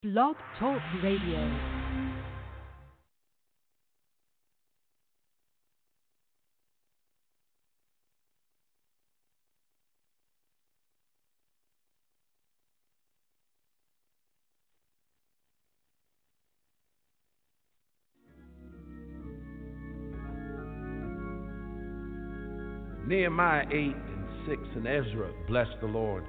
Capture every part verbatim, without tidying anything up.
Blog Talk Radio. Nehemiah eight and six and Ezra, bless the Lord.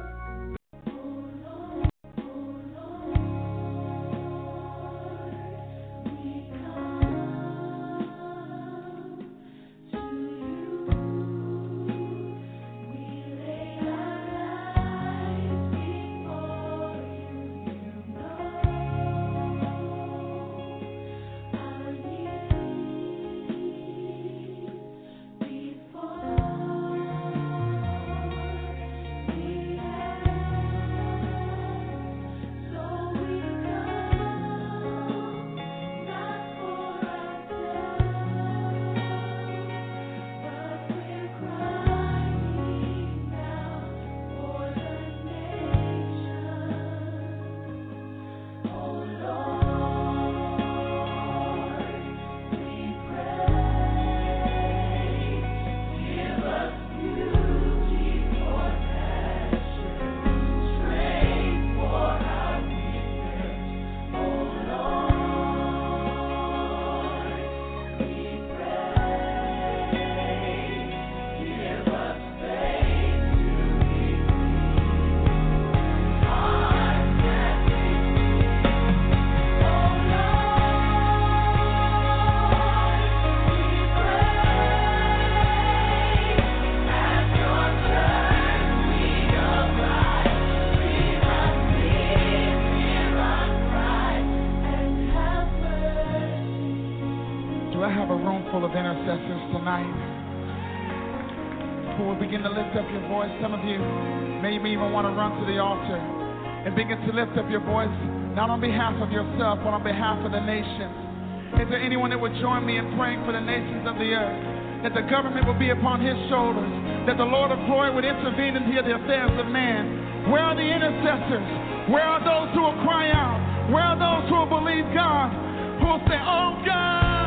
Some of you maybe even want to run to the altar and begin to lift up your voice, not on behalf of yourself, but on behalf of the nations. Is there anyone that would join me in praying for the nations of the earth, that the government will be upon his shoulders, that the Lord of glory would intervene into the affairs of man? Where are the intercessors? Where are those who will cry out? Where are those who will believe God, who will say, oh God,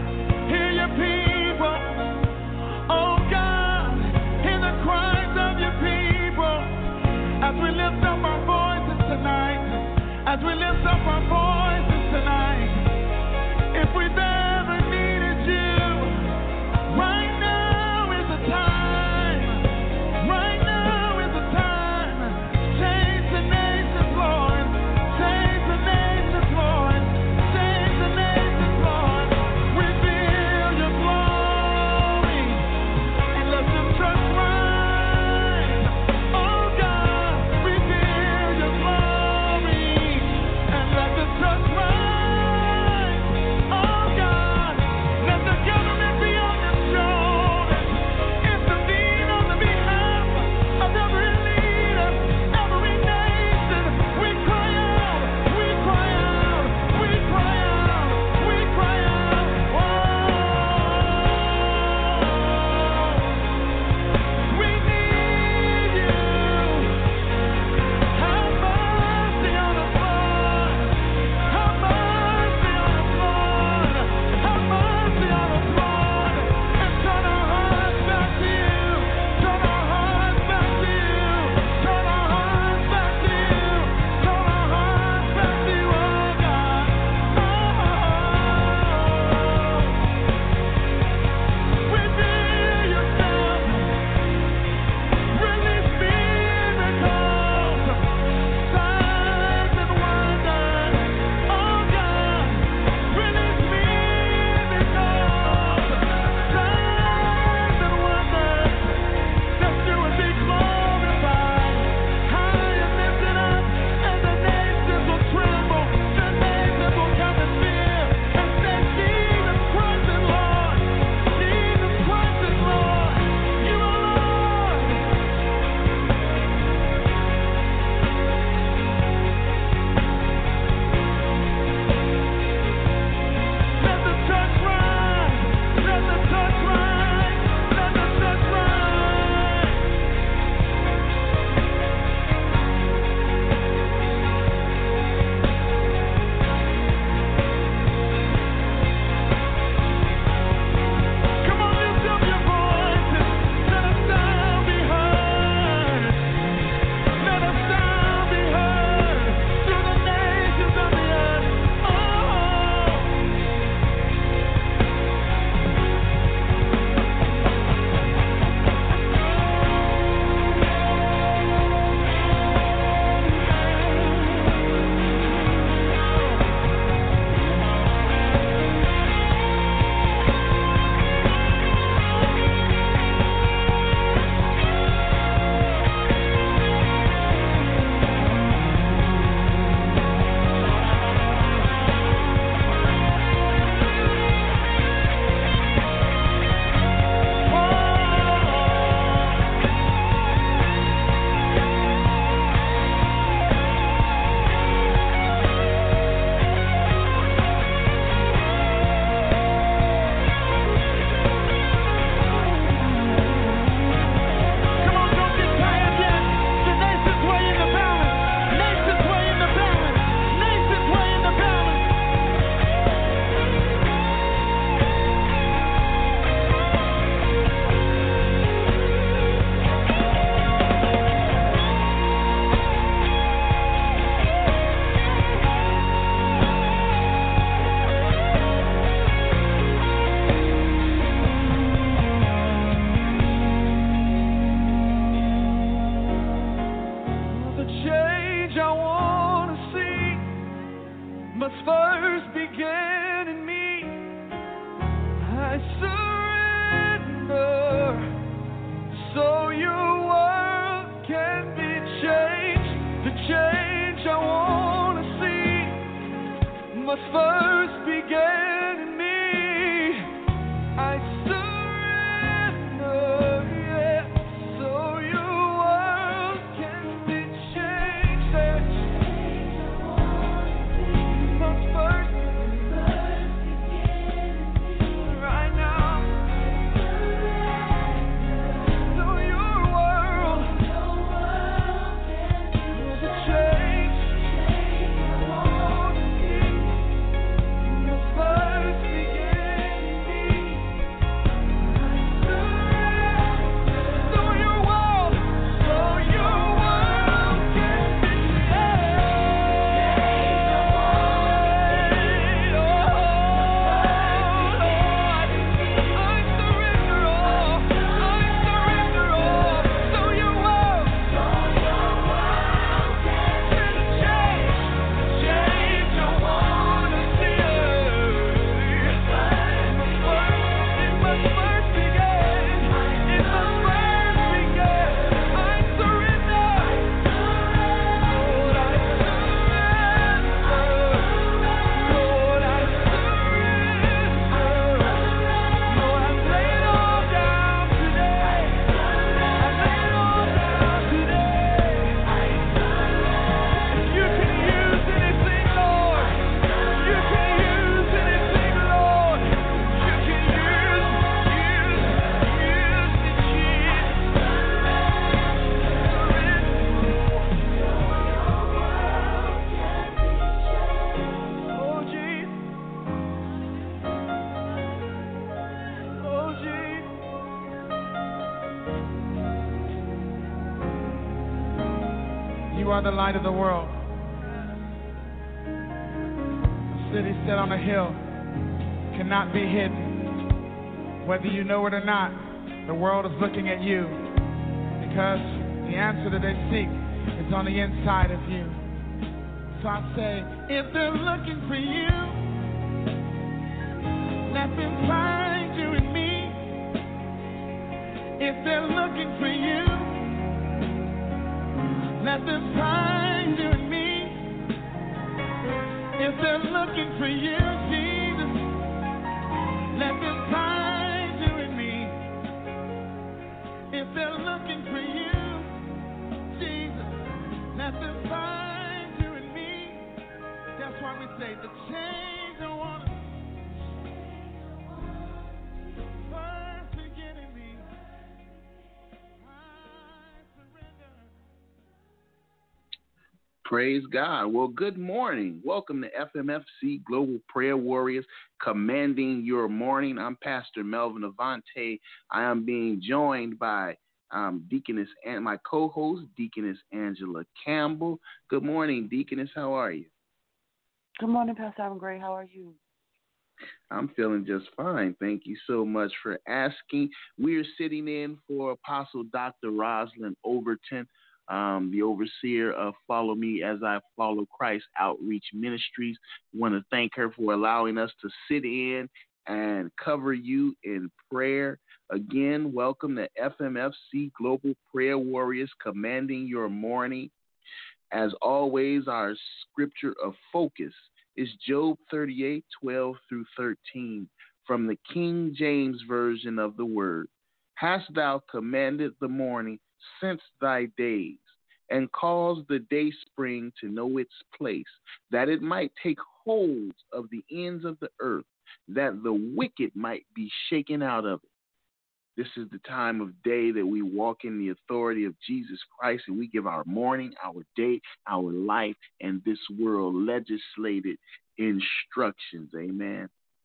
hear your people, oh God, hear the cries of your people, as we lift up our voices tonight, as we lift up our voices tonight. If we've ever needed you, right now is the time, right now is the time. Change the nations, Lord, change the nations, Lord, change the nations, Lord. Reveal your glory and let the church rise. Oh God, reveal your glory and let the church rise. Oh God, must first begin in me. I surrender so your world can be changed. The change I want to see must first begin in me. I surrender, yeah, so your world can be changed. Must first right now. So your world is a change. Must first begin in me. So your world, so your world can be changed. Oh, I surrender all. I surrender all. So your world can change. Change I wanna see. It must first begin. It must first begin. I surrender. Lord, I surrender. Lord, I surrender. Lord, I lay it all down today. I lay it all down today. You can use anything, Lord. You can use anything, Lord. You can use, use, use me, Jesus. Oh, Jesus. Oh, Jesus. You are the light of the world. A city set on a hill cannot be hidden. Whether you know it or not, the world is looking at you because the answer that they seek is on the inside of you. So I say, if they're looking for you, let them find you in me. If they're looking for you, let them find you in me. If they're looking for you, Jesus, let them find you in me. If they're looking for you, Jesus, let them find you in me. That's why we say the change I want to first begin in me. I surrender. Praise God. Well, good morning. Welcome to F M F C Global Prayer Warriors, commanding your morning. I'm Pastor Melvin Avante. I am being joined by um, Deaconess and my co-host, Deaconess Angela Campbell. Good morning, Deaconess. How are you? Good morning, Pastor. I'm great. How are you? I'm feeling just fine. Thank you so much for asking. We are sitting in for Apostle Doctor Rosalind Overton, um, the overseer of Follow Me As I Follow Christ Outreach Ministries. Want to thank her for allowing us to sit in and cover you in prayer. Again, welcome to F M F C Global Prayer Warriors, commanding your morning. As always, our scripture of focus is Job thirty-eight, twelve through thirteen from the King James Version of the Word. Hast thou commanded the morning since thy days, and caused the day spring to know its place, that it might take hold of the ends of the earth, that the wicked might be shaken out of it. This is the time of day that we walk in the authority of Jesus Christ, and we give our morning, our day, our life, and this world legislated instructions. Amen.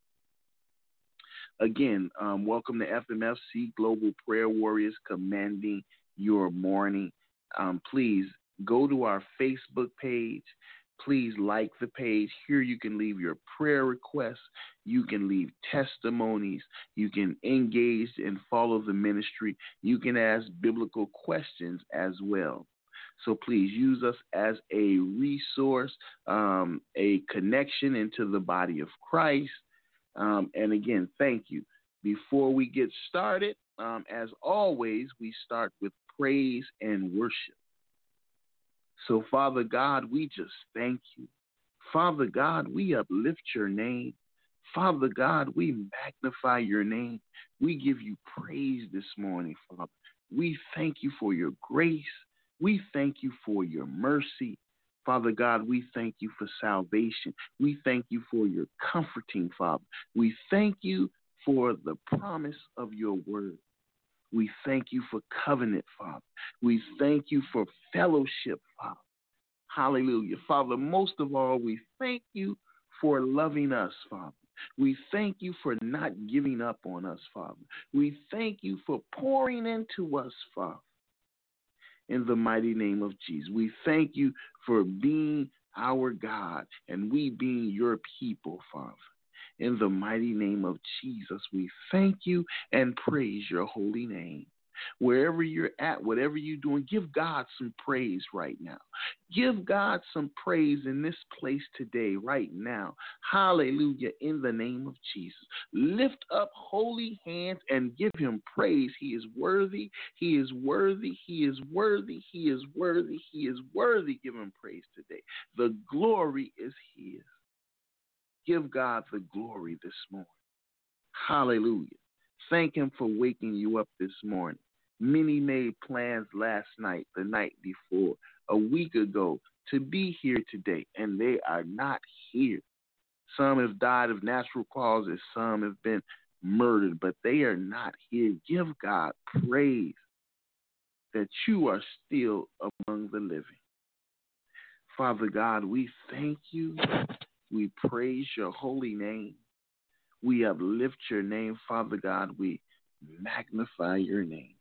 Again, um, welcome to F M F C Global Prayer Warriors, commanding your morning. Um, please go to our Facebook page. Please like the page. Here you can leave your prayer requests. You can leave testimonies. You can engage and follow the ministry. You can ask biblical questions as well. So please use us as a resource, um, a connection into the body of Christ. Um, and again, thank you. Before we get started, um, as always, we start with praise and worship. So, Father God, we just thank you. Father God, we uplift your name. Father God, we magnify your name. We give you praise this morning, Father. We thank you for your grace. We thank you for your mercy. Father God, we thank you for salvation. We thank you for your comforting, Father. We thank you for the promise of your word. We thank you for covenant, Father. We thank you for fellowship, Father. Hallelujah. Father, most of all, we thank you for loving us, Father. We thank you for not giving up on us, Father. We thank you for pouring into us, Father. In the mighty name of Jesus, we thank you for being our God and we being your people, Father. In the mighty name of Jesus, we thank you and praise your holy name. Wherever you're at, whatever you're doing, give God some praise right now. Give God some praise in this place today, right now. Hallelujah, in the name of Jesus. Lift up holy hands and give him praise. He is worthy. He is worthy. He is worthy. He is worthy. He is worthy. Give him praise today. The glory is his. Give God the glory this morning. Hallelujah. Thank him for waking you up this morning. Many made plans last night, the night before, a week ago, to be here today, and they are not here. Some have died of natural causes. Some have been murdered, but they are not here. Give God praise that you are still among the living. Father God, we thank you. We praise your holy name. We uplift your name, Father God. We magnify your name.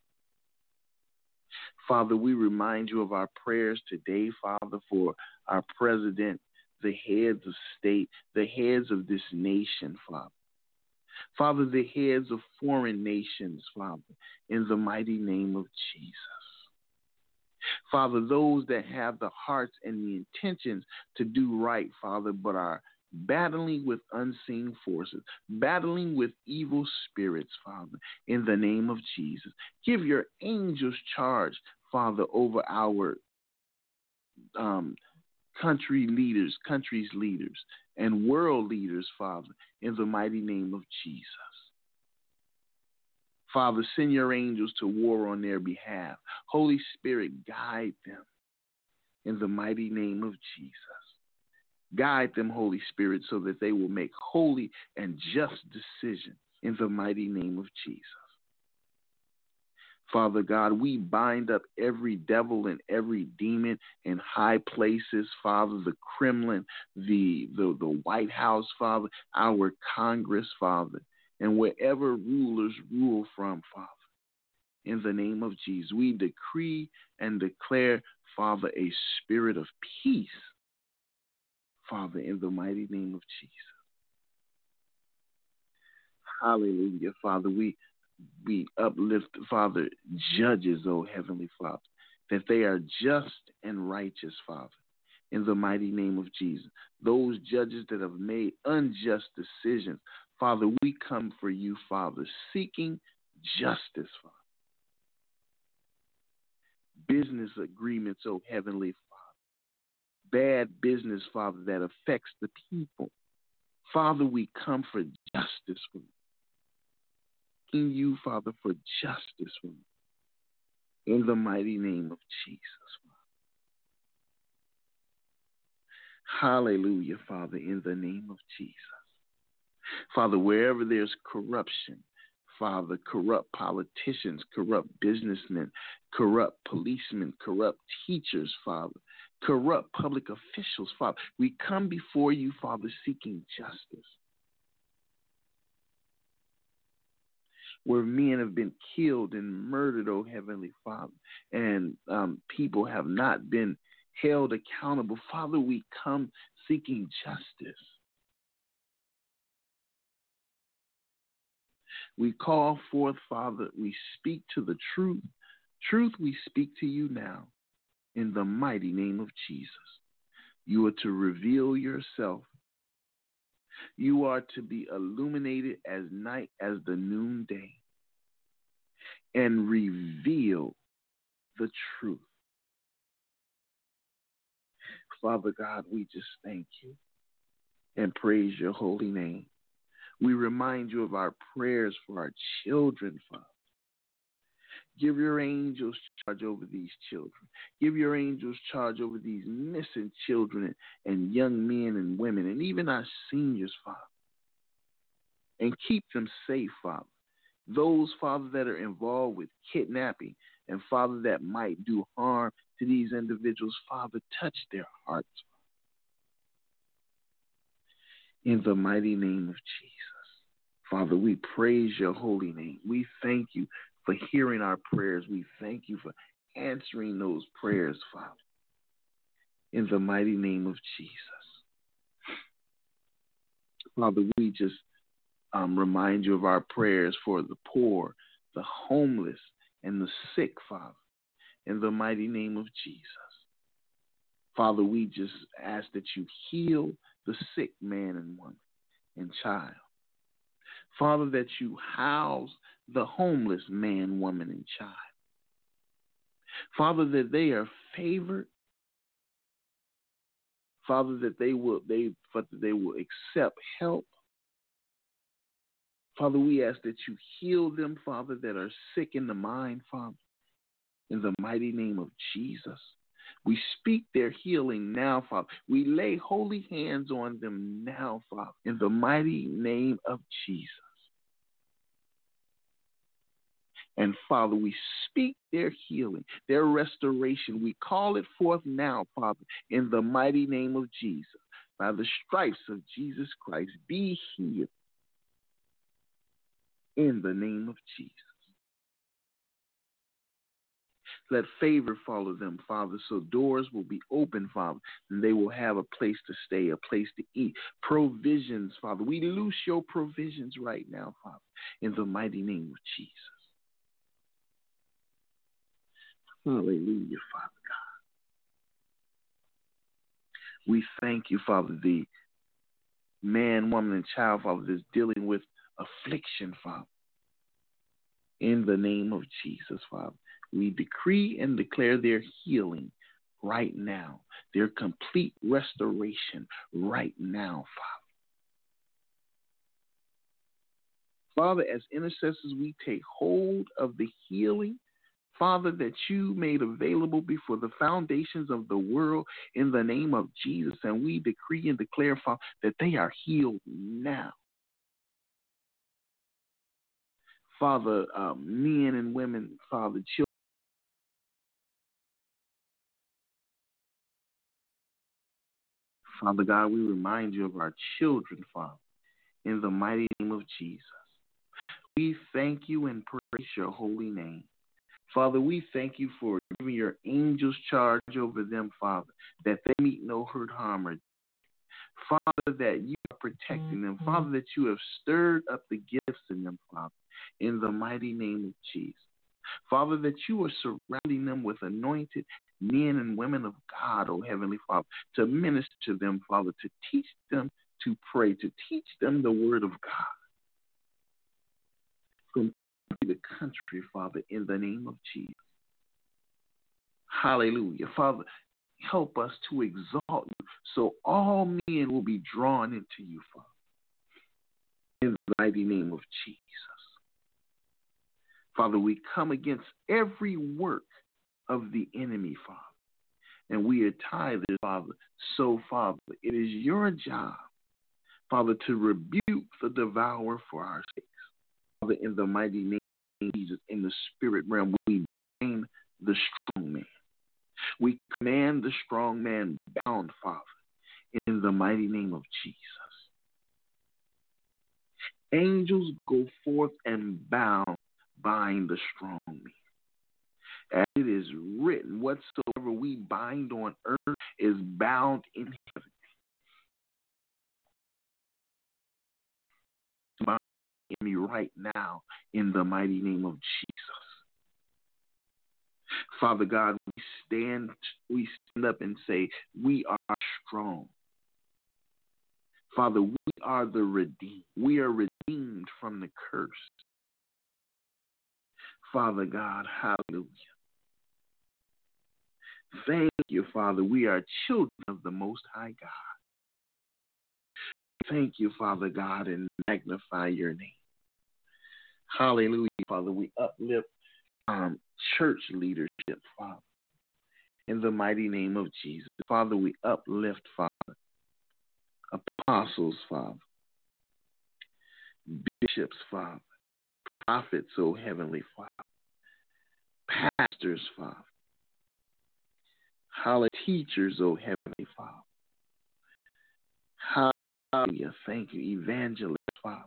Father, we remind you of our prayers today, Father, for our president, the heads of state, the heads of this nation, Father. Father, the heads of foreign nations, Father, in the mighty name of Jesus. Father, those that have the hearts and the intentions to do right, Father, but are battling with unseen forces, battling with evil spirits, Father, in the name of Jesus. Give your angels charge, Father, over our um, country leaders, country's leaders, and world leaders, Father, in the mighty name of Jesus. Father, send your angels to war on their behalf. Holy Spirit, guide them in the mighty name of Jesus. Guide them, Holy Spirit, so that they will make holy and just decisions in the mighty name of Jesus. Father God, we bind up every devil and every demon in high places, Father, the Kremlin, the, the, the White House, Father, our Congress, Father, and wherever rulers rule from, Father. In the name of Jesus, we decree and declare, Father, a spirit of peace, Father, in the mighty name of Jesus. Hallelujah, Father. We we uplift, Father, judges, oh Heavenly Father, that they are just and righteous, Father, in the mighty name of Jesus. Those judges that have made unjust decisions, Father, we come for you, Father, seeking justice, Father. Business agreements, oh Heavenly Father. Bad business, Father, that affects the people. Father, we come for justice for you. In you, Father, for justice for you. In the mighty name of Jesus, Father. Hallelujah, Father, in the name of Jesus. Father, wherever there's corruption, Father, corrupt politicians, corrupt businessmen, corrupt policemen, corrupt teachers, Father, corrupt public officials, Father, we come before you, Father, seeking justice. Where men have been killed and murdered, oh Heavenly Father, and um, people have not been held accountable. Father, we come seeking justice. We call forth, Father, we speak to the truth. Truth, we speak to you now. in the mighty name of Jesus. You are to reveal yourself. You are to be illuminated as night as the noonday and reveal the truth. Father God, we just thank you and praise your holy name. We remind you of our prayers for our children, Father. Give your angels charge over these children. Give your angels charge over these missing children and young men and women and even our seniors, Father. And keep them safe, Father. Those, Father, that are involved with kidnapping and, Father, that might do harm to these individuals, Father, touch their hearts. In the mighty name of Jesus. Father, we praise your holy name. We thank you for hearing our prayers. We thank you for answering those prayers, Father. In the mighty name of Jesus. Father, we just um, remind you of our prayers for the poor, the homeless, and the sick, Father. In the mighty name of Jesus. Father, we just ask that you heal the sick man and woman and child. Father, that you house the homeless man, woman, and child. Father, that they are favored. Father, that they will they that they will accept help. Father, we ask that you heal them, Father, that are sick in the mind, Father. In the mighty name of Jesus. We speak their healing now, Father. We lay holy hands on them now, Father. In the mighty name of Jesus. And Father, we speak their healing, their restoration. We call it forth now, Father, in the mighty name of Jesus. By the stripes of Jesus Christ, be healed. In the name of Jesus. Let favor follow them, Father, so doors will be open, Father, and they will have a place to stay, a place to eat. Provisions, Father. We loose your provisions right now, Father, in the mighty name of Jesus. Hallelujah, Father God. We thank you, Father, the man, woman, and child, Father, that's dealing with affliction, Father. In the name of Jesus, Father. We decree and declare their healing right now, their complete restoration right now, Father. Father, as intercessors, we take hold of the healing, Father, that you made available before the foundations of the world in the name of Jesus. And we decree and declare, Father, that they are healed now. Father, uh, men and women, Father, children. Father God, we remind you of our children, Father, in the mighty name of Jesus. We thank you and praise your holy name. Father, we thank you for giving your angels charge over them, Father, that they meet no hurt, harm, or Father, that you are protecting them. Father, that you have stirred up the gifts in them, Father, in the mighty name of Jesus. Father, that you are surrounding them with anointed men and women of God, oh Heavenly Father, to minister to them, Father, to teach them to pray, to teach them the word of God. From the country, Father, in the name of Jesus. Hallelujah. Father, help us to exalt you so all men will be drawn into you, Father, in the mighty name of Jesus. Father, we come against every work of the enemy, Father, and we are tired, Father. So, Father, it is your job, Father, to rebuke the devourer for our sakes. Father, in the mighty name of Jesus, in the spirit realm, we bind the strong man. We command the strong man bound, Father, in the mighty name of Jesus. Angels go forth and bound, bind the strong man. As it is written, whatsoever we bind on earth is bound in heaven. Bind me right now in the mighty name of Jesus. Father God, we stand, we stand up and say, we are strong. Father, we are the redeemed. We are redeemed from the curse. Father God, hallelujah. Thank you, Father. We are children of the Most High God. Thank you, Father God, and magnify your name. Hallelujah, Father. We uplift um, church leadership, Father, in the mighty name of Jesus. Father, we uplift, Father, apostles, Father, bishops, Father, prophets, oh Heavenly Father, pastors, Father, hallelujah, teachers, oh Heavenly Father, hallelujah, thank you, evangelists, Father.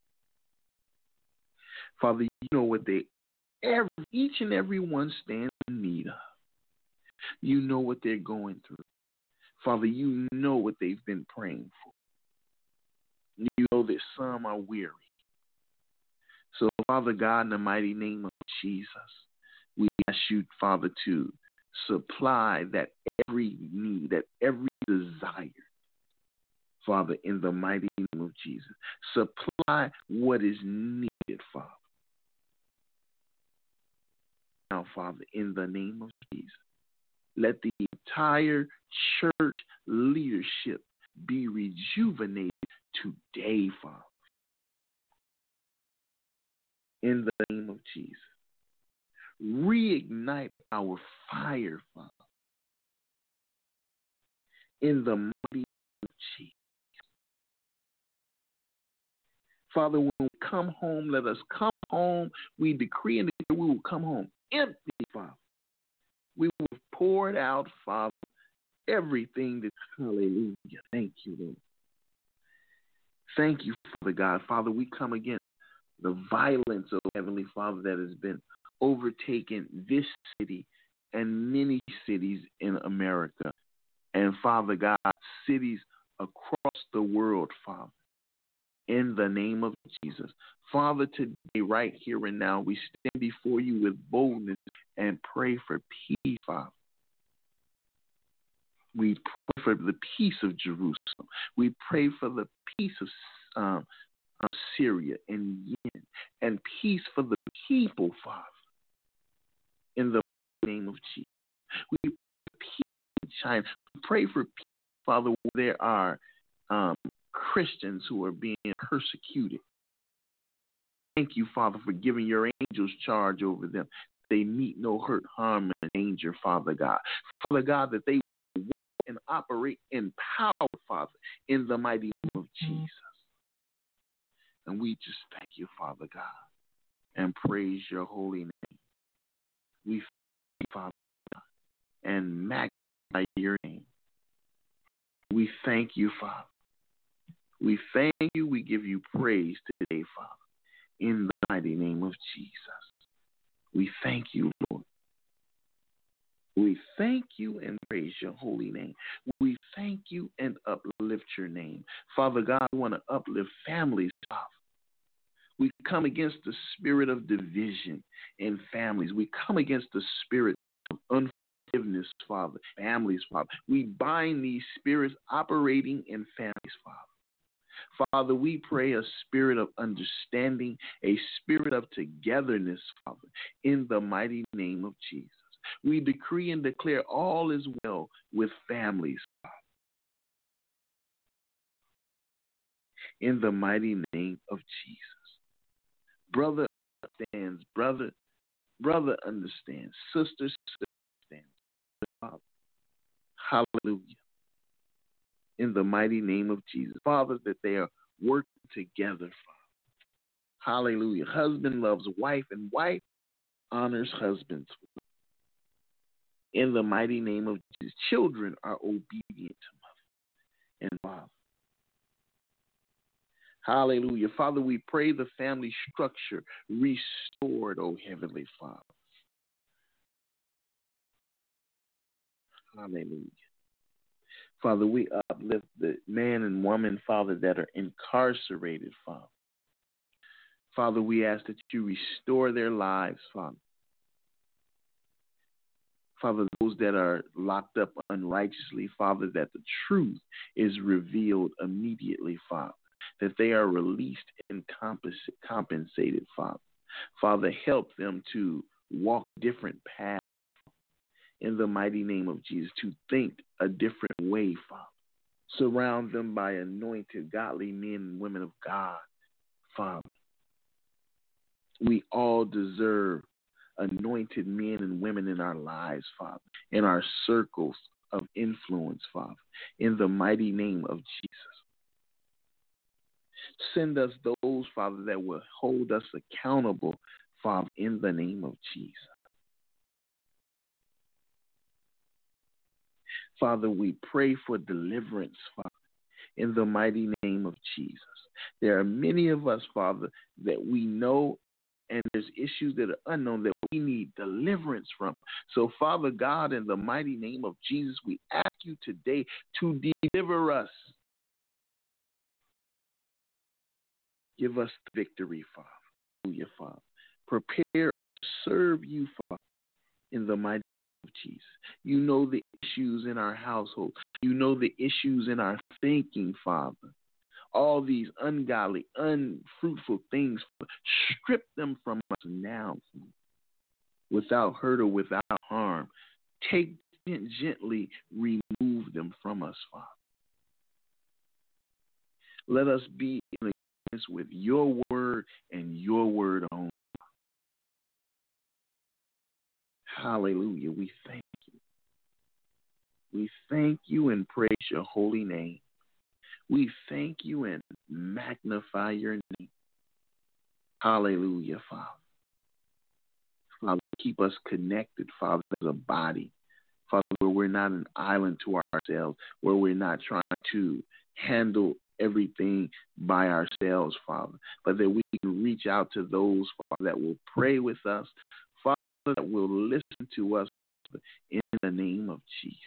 Father, you know what they, every, each and every one stands in need of. You know what they're going through. Father, you know what they've been praying for. You know that some are weary. So, Father God, in the mighty name of Jesus, we ask you, Father, to supply that every need, that every desire, Father, in the mighty name of Jesus. Supply what is needed, Father. Now, Father, in the name of Jesus, let the entire church leadership be rejuvenated today, Father. In the name of Jesus. Reignite our fire, Father. In the mighty name of Jesus. Father, when we come home, let us come home. We decree and declare we will come home empty, Father. We will have poured out, Father, everything that, hallelujah. Thank you, Lord. Thank you, Father God. Father, we come against the violence, oh Heavenly Father, that has been overtaken this city and many cities in America. And Father God, cities across the world, Father, in the name of Jesus. Father, today, right here and now, we stand before you with boldness and pray for peace, Father. We pray for the peace of Jerusalem. We pray for the peace of um, of Syria and Yemen, and peace for the people, Father, in the name of Jesus. We pray for peace in China. We pray for peace, Father, where there are um, Christians who are being persecuted. Thank you, Father, for giving your angels charge over them. They meet no hurt, harm, and danger, Father God. Father God, that they walk and operate in power, Father, in the mighty name of Jesus. And we just thank you, Father God, and praise your holy name. We thank you, Father God, and magnify your name. We thank you, Father. We thank you. We give you praise today, Father, in the mighty name of Jesus. We thank you, Lord. We thank you and praise your holy name. We thank you and uplift your name. Father God, we want to uplift families, Father. We come against the spirit of division in families. We come against the spirit of unforgiveness, Father, families, Father. We bind these spirits operating in families, Father. Father, we pray a spirit of understanding, a spirit of togetherness, Father, in the mighty name of Jesus. We decree and declare all is well with families, Father, in the mighty name of Jesus. Brother understands, brother, brother understands, sister, sister understands, Father. Hallelujah. In the mighty name of Jesus. Father, that they are working together, Father. Hallelujah. Husband loves wife, and wife honors husbands. In the mighty name of Jesus. Children are obedient to mother and father. Hallelujah. Father, we pray the family structure restored, oh Heavenly Father. Hallelujah. Father, we uplift the man and woman, Father, that are incarcerated, Father. Father, we ask that you restore their lives, Father. Father, those that are locked up unrighteously, Father, that the truth is revealed immediately, Father, that they are released and compensated, Father. Father, help them to walk different paths in the mighty name of Jesus, to think a different way, Father. Surround them by anointed, godly men and women of God, Father. We all deserve anointed men and women in our lives, Father, in our circles of influence, Father, in the mighty name of Jesus. Send us those, Father, that will hold us accountable, Father, in the name of Jesus. Father, we pray for deliverance, Father, in the mighty name of Jesus. There are many of us, Father, that we know, and there's issues that are unknown that we need deliverance from. So, Father God, in the mighty name of Jesus, we ask you today to deliver us. Give us victory, Father. Hallelujah, Father. Prepare to serve you, Father, in the mighty name of Jesus. You know the issues in our household. You know the issues in our thinking, Father. All these ungodly, unfruitful things, strip them from us now, without hurt or without harm. Take and gently remove them from us, Father. Let us be in agreement with your word and your word only. Hallelujah. We thank you. We thank you and praise your holy name. We thank you and magnify your name. Hallelujah, Father. Father, keep us connected, Father, as a body. Father, where we're not an island to ourselves, where we're not trying to handle everything by ourselves, Father, but that we can reach out to those, Father, that will pray with us, Father, that will listen to us in the name of Jesus.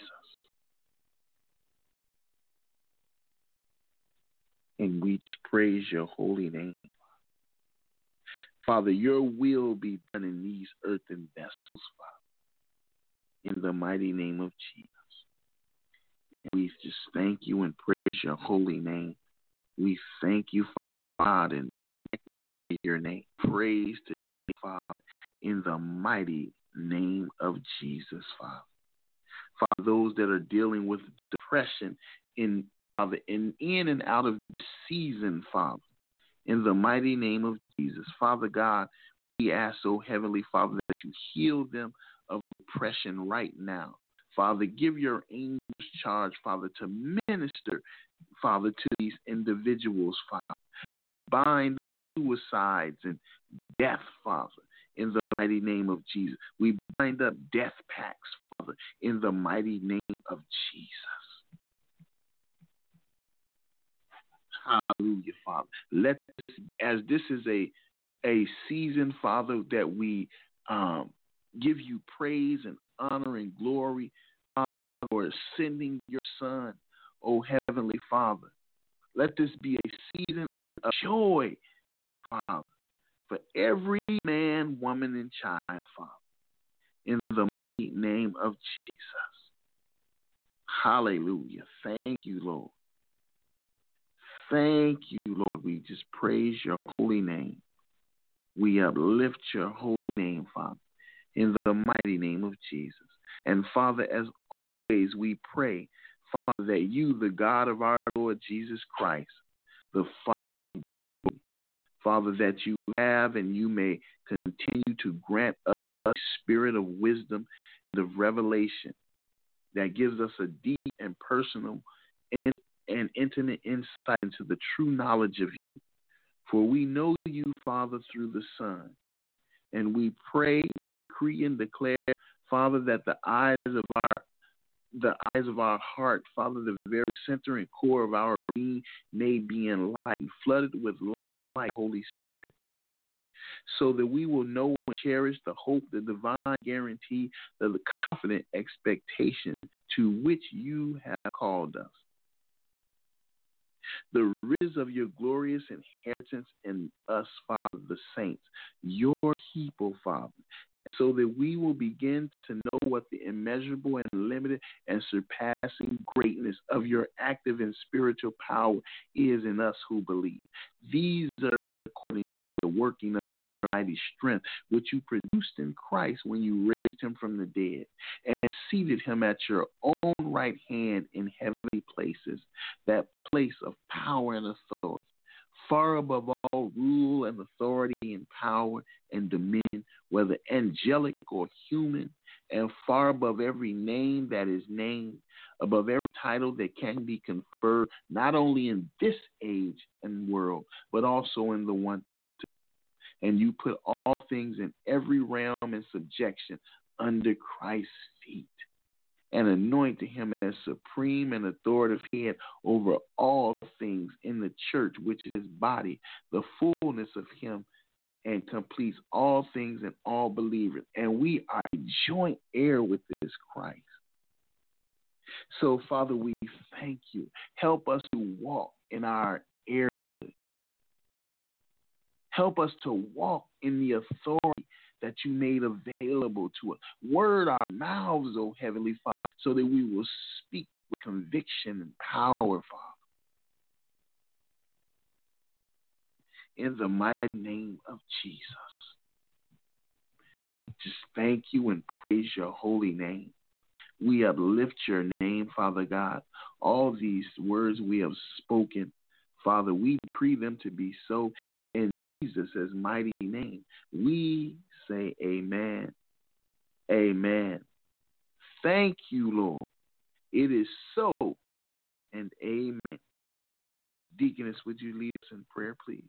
And we praise your holy name. Father, your will be done in these earthen vessels, Father, in the mighty name of Jesus. And we just thank you and praise your holy name. We thank you, Father, and your name. Praise to you, Father, in the mighty name of Jesus, Father. Father, those that are dealing with depression in Father, in, in and out of the season, Father, in the mighty name of Jesus. Father God, we ask, oh Heavenly Father, that you heal them of depression right now. Father, give your angels charge, Father, to minister, Father, to these individuals, Father. Bind suicides and death, Father, in the mighty name of Jesus. We bind up death pacts, Father, in the mighty name of Jesus. Hallelujah, Father. Let this, as this is a a season, Father, that we um, give you praise and honor and glory, Father, for sending your Son, oh Heavenly Father. Let this be a season of joy, Father, for every man, woman, and child, Father, in the mighty name of Jesus. Hallelujah. Thank you, Lord. Thank you, Lord. We just praise your holy name. We uplift your holy name, Father, in the mighty name of Jesus. And Father, as always, we pray, Father, that you, the God of our Lord Jesus Christ, the Father, Father, that you have and you may continue to grant us a spirit of wisdom and of revelation that gives us a deep and personal and and intimate insight into the true knowledge of you. For we know you, Father, through the Son. And we pray, decree, and declare, Father, that the eyes of our the eyes of our heart, Father, the very center and core of our being may be enlightened, flooded with light, Holy Spirit, so that we will know and cherish the hope, the divine guarantee, the confident expectation to which you have called us. The riches of your glorious inheritance in us, Father, the saints, your people, Father, so that we will begin to know what the immeasurable and limited and surpassing greatness of your active and spiritual power is in us who believe. These are according to the working of your mighty strength, which you produced in Christ when you raised him from the dead and seated him at your own right hand in heavenly places, that place of power and authority, far above all rule and authority and power and dominion, whether angelic or human, and far above every name that is named, above every title that can be conferred, not only in this age and world, but also in the one to come. And you put all things in every realm in subjection under Christ's feet, and anoint him as supreme and authoritative head over all things in the church, which is his body, the fullness of him, and completes all things in all believers. And we are a joint heir with this Christ. So, Father, we thank you. Help us to walk in our heirhood. Help us to walk in the authority that you made available to us. Word our mouths, O Heavenly Father, so that we will speak with conviction and power, Father. In the mighty name of Jesus. Just thank you and praise your holy name. We uplift your name, Father God. All these words we have spoken, Father, we decree them to be so in Jesus' mighty name. We say amen. Amen. Thank you, Lord. It is so and amen. Deaconess, would you lead us in prayer, please?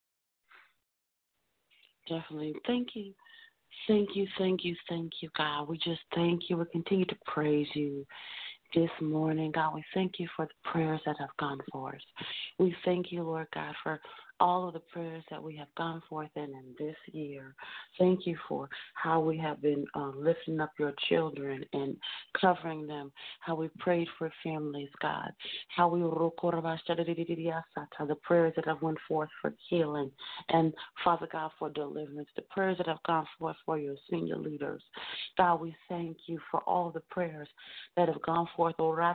Definitely. Thank you. Thank you, thank you, thank you, God. We just thank you. We continue to praise you this morning, God. We thank you for the prayers that have gone forth. We thank you, Lord God, for all of the prayers that we have gone forth in, in this year. Thank you for how we have been uh, lifting up your children and covering them, how we prayed for families, God, how we the prayers that have went forth for healing and, Father God, for deliverance, the prayers that have gone forth for your senior leaders. God, we thank you for all the prayers that have gone forth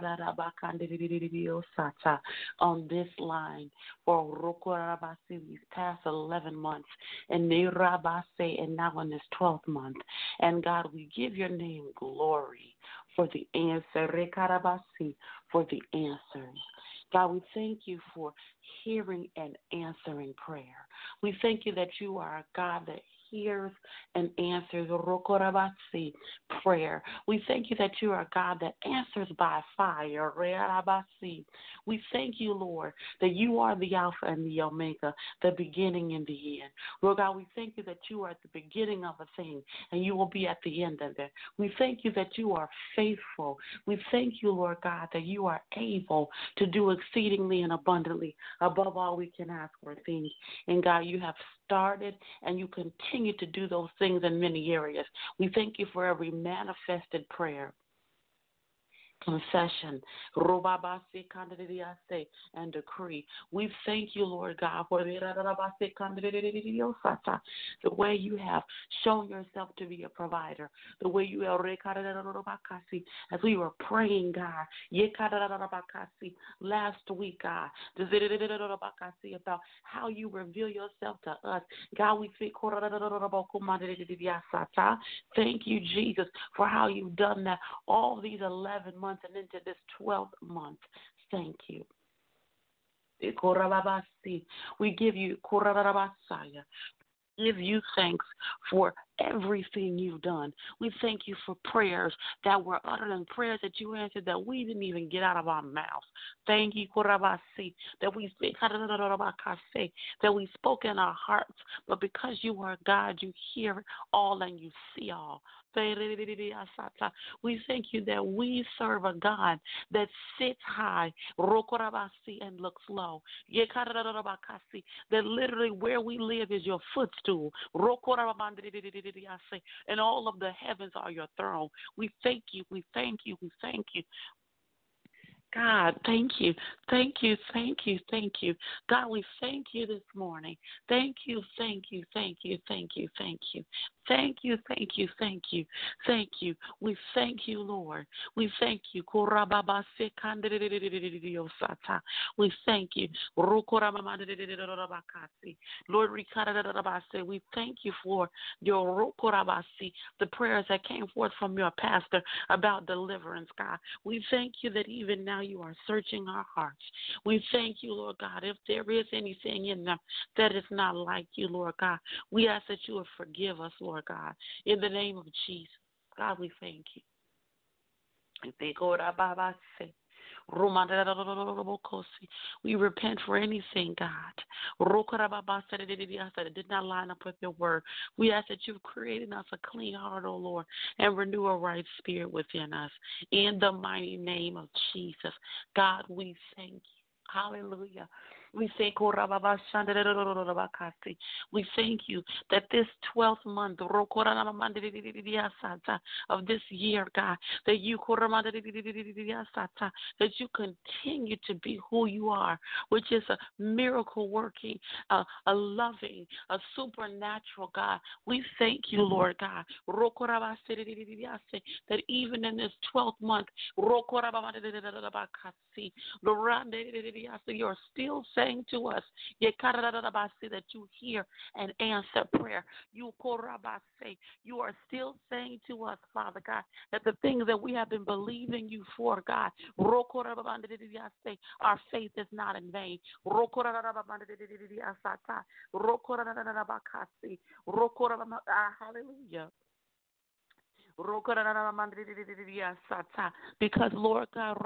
on this line for these past eleven months, and and now in this twelfth month. And God, we give your name glory for the answer, for the answers. God, we thank you for hearing and answering prayer. We thank you that you are a God that hears and answers prayer. We thank you that you are a God that answers by fire. We thank you, Lord, that you are the Alpha and the Omega, the beginning and the end. Lord God, we thank you that you are at the beginning of a thing and you will be at the end of it. We thank you that you are faithful. We thank you, Lord God, that you are able to do exceedingly and abundantly above all we can ask for things. And God, you have started and you continue to do those things in many areas. We thank you for every manifested prayer, confession, and decree. We thank you, Lord God, for the way you have shown yourself to be a provider, the way you have, as we were praying, God, last week, God, about how you reveal yourself to us. God, we thank you, Jesus, for how you've done that all these eleven months and into this twelfth month. Thank you. We give you give you thanks for everything you've done. We thank you for prayers that were uttered and prayers that you answered that we didn't even get out of our mouths. Thank you, that we speak, that we spoke in our hearts, but because you are God, you hear all and you see all. We thank you that we serve a God that sits high and looks low. That literally where we live is your footstool. And all of the heavens are your throne. We thank you, we thank you, we thank you. God, thank you, thank you, thank you, thank you. God, we thank you this morning. Thank you, thank you, thank you, thank you, thank you. Thank you, thank you, thank you, thank you. We thank you, Lord. We thank you. We thank you. Lord, we thank you for your the prayers that came forth from your pastor about deliverance, God. We thank you that even now you are searching our hearts. We thank you, Lord God, if there is anything in them that is not like you, Lord God, we ask that you will forgive us, Lord God, in the name of Jesus. God, we thank you. We repent for anything, God, that did not line up with your word. We ask that you've created us a clean heart, O Lord, and renew a right spirit within us. In the mighty name of Jesus, God, we thank you. Hallelujah. We thank we thank you that this twelfth month of this year, God, that you that you continue to be who you are, which is a miracle working, a, a loving, a supernatural God. We thank you, Lord God, that even in this twelfth month, you're still saying to us that you hear and answer prayer. You you are still saying to us, Father God, that the things that we have been believing you for, God, our faith is not in vain. Hallelujah. Because Lord God,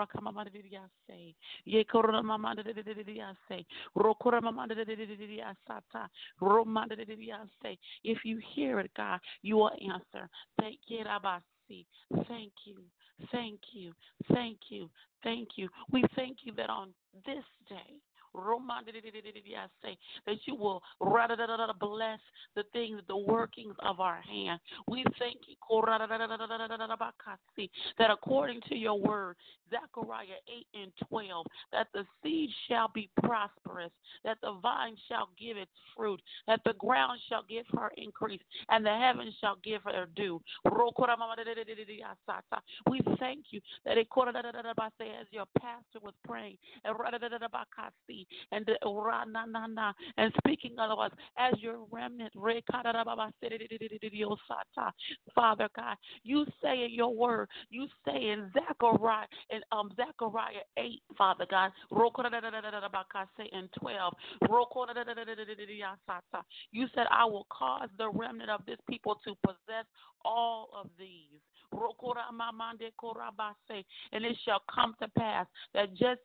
if you hear it, God, you will answer. Thank you, thank you, thank you, thank you, thank you. We thank you that on this day, that you will bless the things, the workings of our hand. We thank you that according to your word, Zechariah eight and twelve, that the seed shall be prosperous, that the vine shall give its fruit, that the ground shall give her increase, and the heavens shall give her dew. We thank you that as your pastor was praying, and and speaking of us as your remnant, Father God, you say in your word, you say in Zechariah in um Zechariah eight, Father God, and twelve, you said, I will cause the remnant of this people to possess all of these. And it shall come to pass that just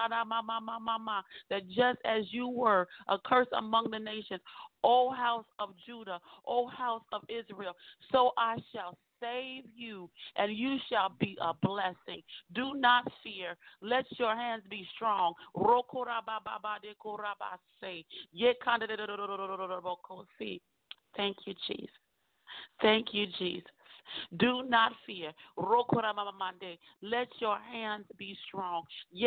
that just as you were a curse among the nations, O house of Judah, O house of Israel, so I shall save you, and you shall be a blessing. Do not fear. Let your hands be strong. Thank you, Jesus. Thank you, Jesus. Do not fear. Let your hands be strong.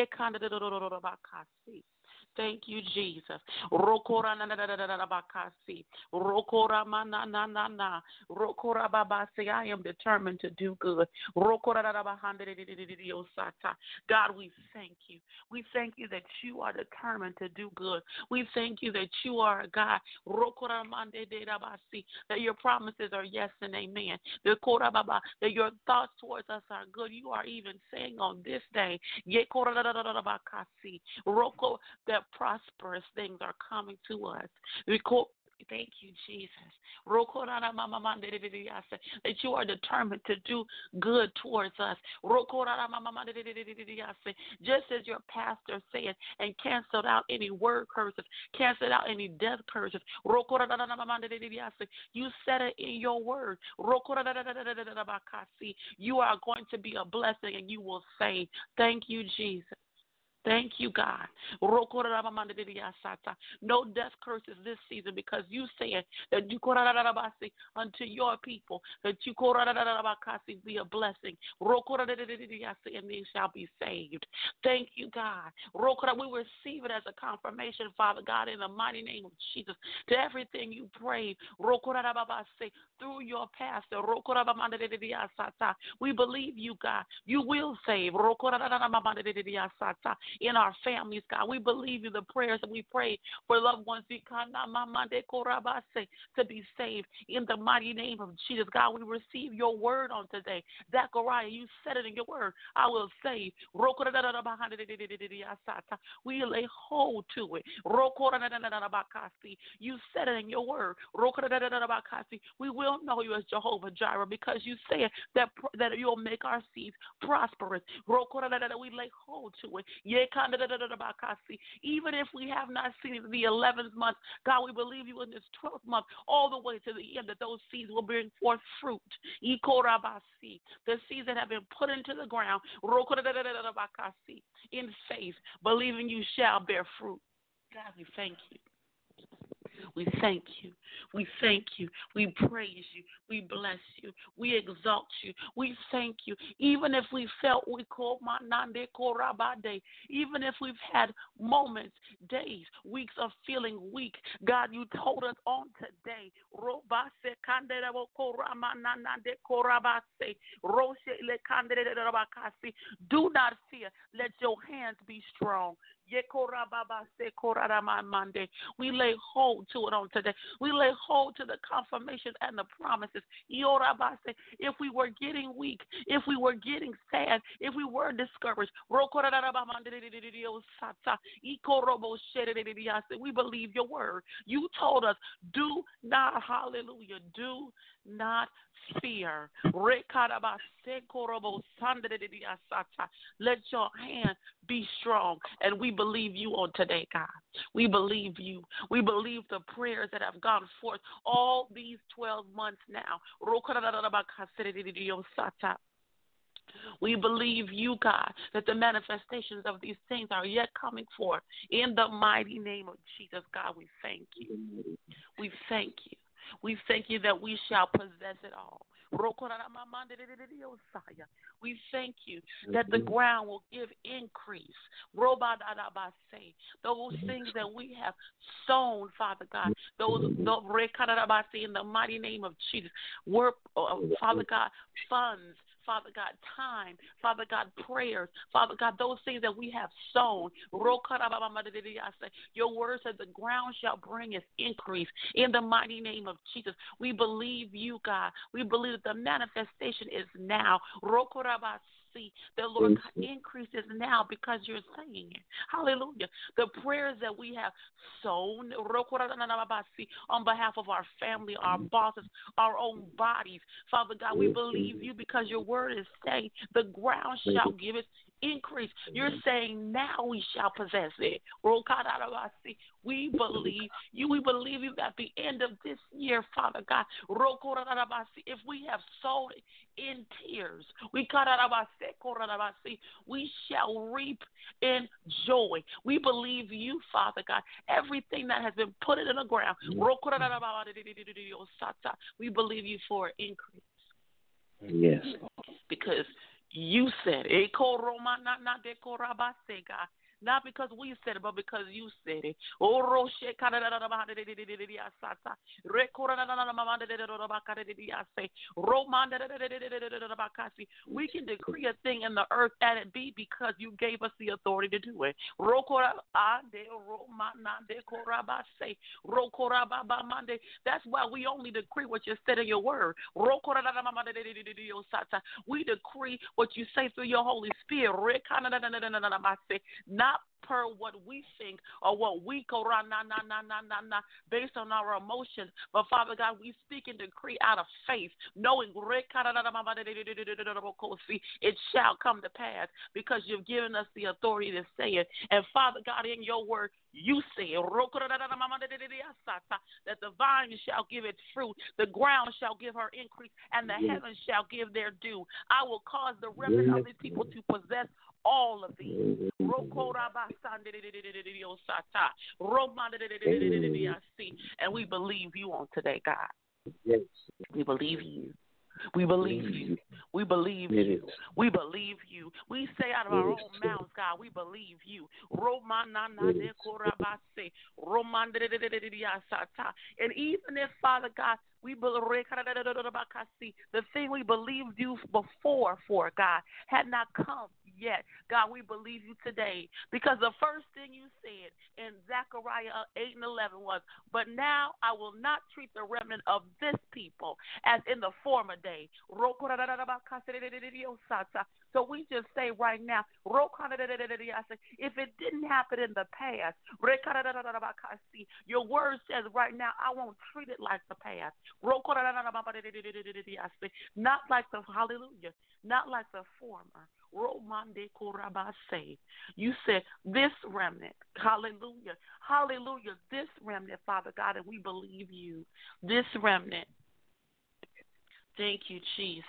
Thank you, Jesus. Rokora na na na na na bakasi. Rokora mana na na na. Rokora babasi. I am determined to do good. Rokora na na bahande di di di di di osata. God, we thank you. We thank you that you are determined to do good. We thank you that you are a God. Rokora mande de da basi. That your promises are yes and amen. The kora baba. That your thoughts towards us are good. You are even saying on this day, ye kora na na na na bakasi. Roko that prosperous things are coming to us. Thank you, Jesus. That you are determined to do good towards us. Just as your pastor said and canceled out any word curses, canceled out any death curses. You said it in your word. You are going to be a blessing and you will save. Thank you, Jesus. Thank you, God. No death curses this season because you said that you unto your people that you be a blessing and they shall be saved. Thank you, God. We receive it as a confirmation, Father God, in the mighty name of Jesus, to everything you prayed through your pastor. We believe you, God. You will save in our families, God. We believe you, the prayers that we prayed for loved ones to be saved in the mighty name of Jesus. God, we receive your word on today. Zechariah, you said it in your word. I will save. We lay hold to it. You said it in your word. We will know you as Jehovah Jireh because you said that, that you'll make our seeds prosperous. We lay hold to it. Even if we have not seen it in the eleventh month, God, we believe you in this twelfth month, all the way to the end, that those seeds will bring forth fruit. The seeds that have been put into the ground in faith, believing you shall bear fruit. God, we thank you. We thank you. We thank you. We praise you. We bless you. We exalt you. We thank you. Even if we felt we called Manande Korabade, even if we've had moments, days, weeks of feeling weak, God, you told us on today, Robase Kandebo Koramanande Korabase, Roshe Le Kandede Rabakasi, do not fear. Let your hands be strong. We lay hold to it on today. We lay hold to the confirmation and the promises. If we were getting weak, if we were getting sad, if we were discouraged, we believe your word. You told us, do not, hallelujah, do not fear. Let your hand be strong. And we believe you on today, God. We believe you. We believe the prayers that have gone forth all these twelve months now. We believe you, God, that the manifestations of these things are yet coming forth. In the mighty name of Jesus, God, we thank you. We thank you. We thank you that we shall possess it all. We thank you that the ground will give increase. Those things that we have sown, Father God, those, those in the mighty name of Jesus, work, uh, Father God, funds, Father God, time, Father God, prayers, Father God, those things that we have sown. Your word said the ground shall bring its increase in the mighty name of Jesus. We believe you, God. We believe that the manifestation is now. The Lord God increases now because you're saying it. Hallelujah. The prayers that we have sown on behalf of our family, our bosses, our own bodies, Father God, we believe you because your word is saying the ground shall give its increase. You're saying now we shall possess it. We believe you. We believe you at the end of this year, Father God. If we have sown in tears, we we shall reap in joy. We believe you, Father God. Everything that has been put in the ground, we believe you for increase. Yes. Because you said it. Not because we said it, but because you said it. We can decree a thing in the earth and it be because you gave us the authority to do it. That's why we only decree what you said in your word. We decree what you say through your Holy Spirit. Not per what we think or what we go around, nah, nah, nah, nah, nah, nah, based on our emotions. But Father God, we speak and decree out of faith, knowing it shall come to pass because you've given us the authority to say it. And Father God, in your word, you say that the vine shall give its fruit, the ground shall give her increase, and the heavens shall give their due. I will cause the remnant of these people to possess all of these. And we believe you on today, God. Yes. We believe you. We believe you. We believe you. We believe you. We say out of our own mouths, God, we believe you. And even if, Father God, we believe the thing we believed you before for, God, had not come yet. God, we believe you today because the first thing you said in Zechariah eight and eleven was, but now I will not treat the remnant of this people as in the former day. So we just say right now, if it didn't happen in the past, your word says right now, I won't treat it like the past. Not like the, hallelujah, not like the former. You said this remnant, hallelujah, hallelujah, this remnant, Father God, and we believe you, this remnant. Thank you, Jesus.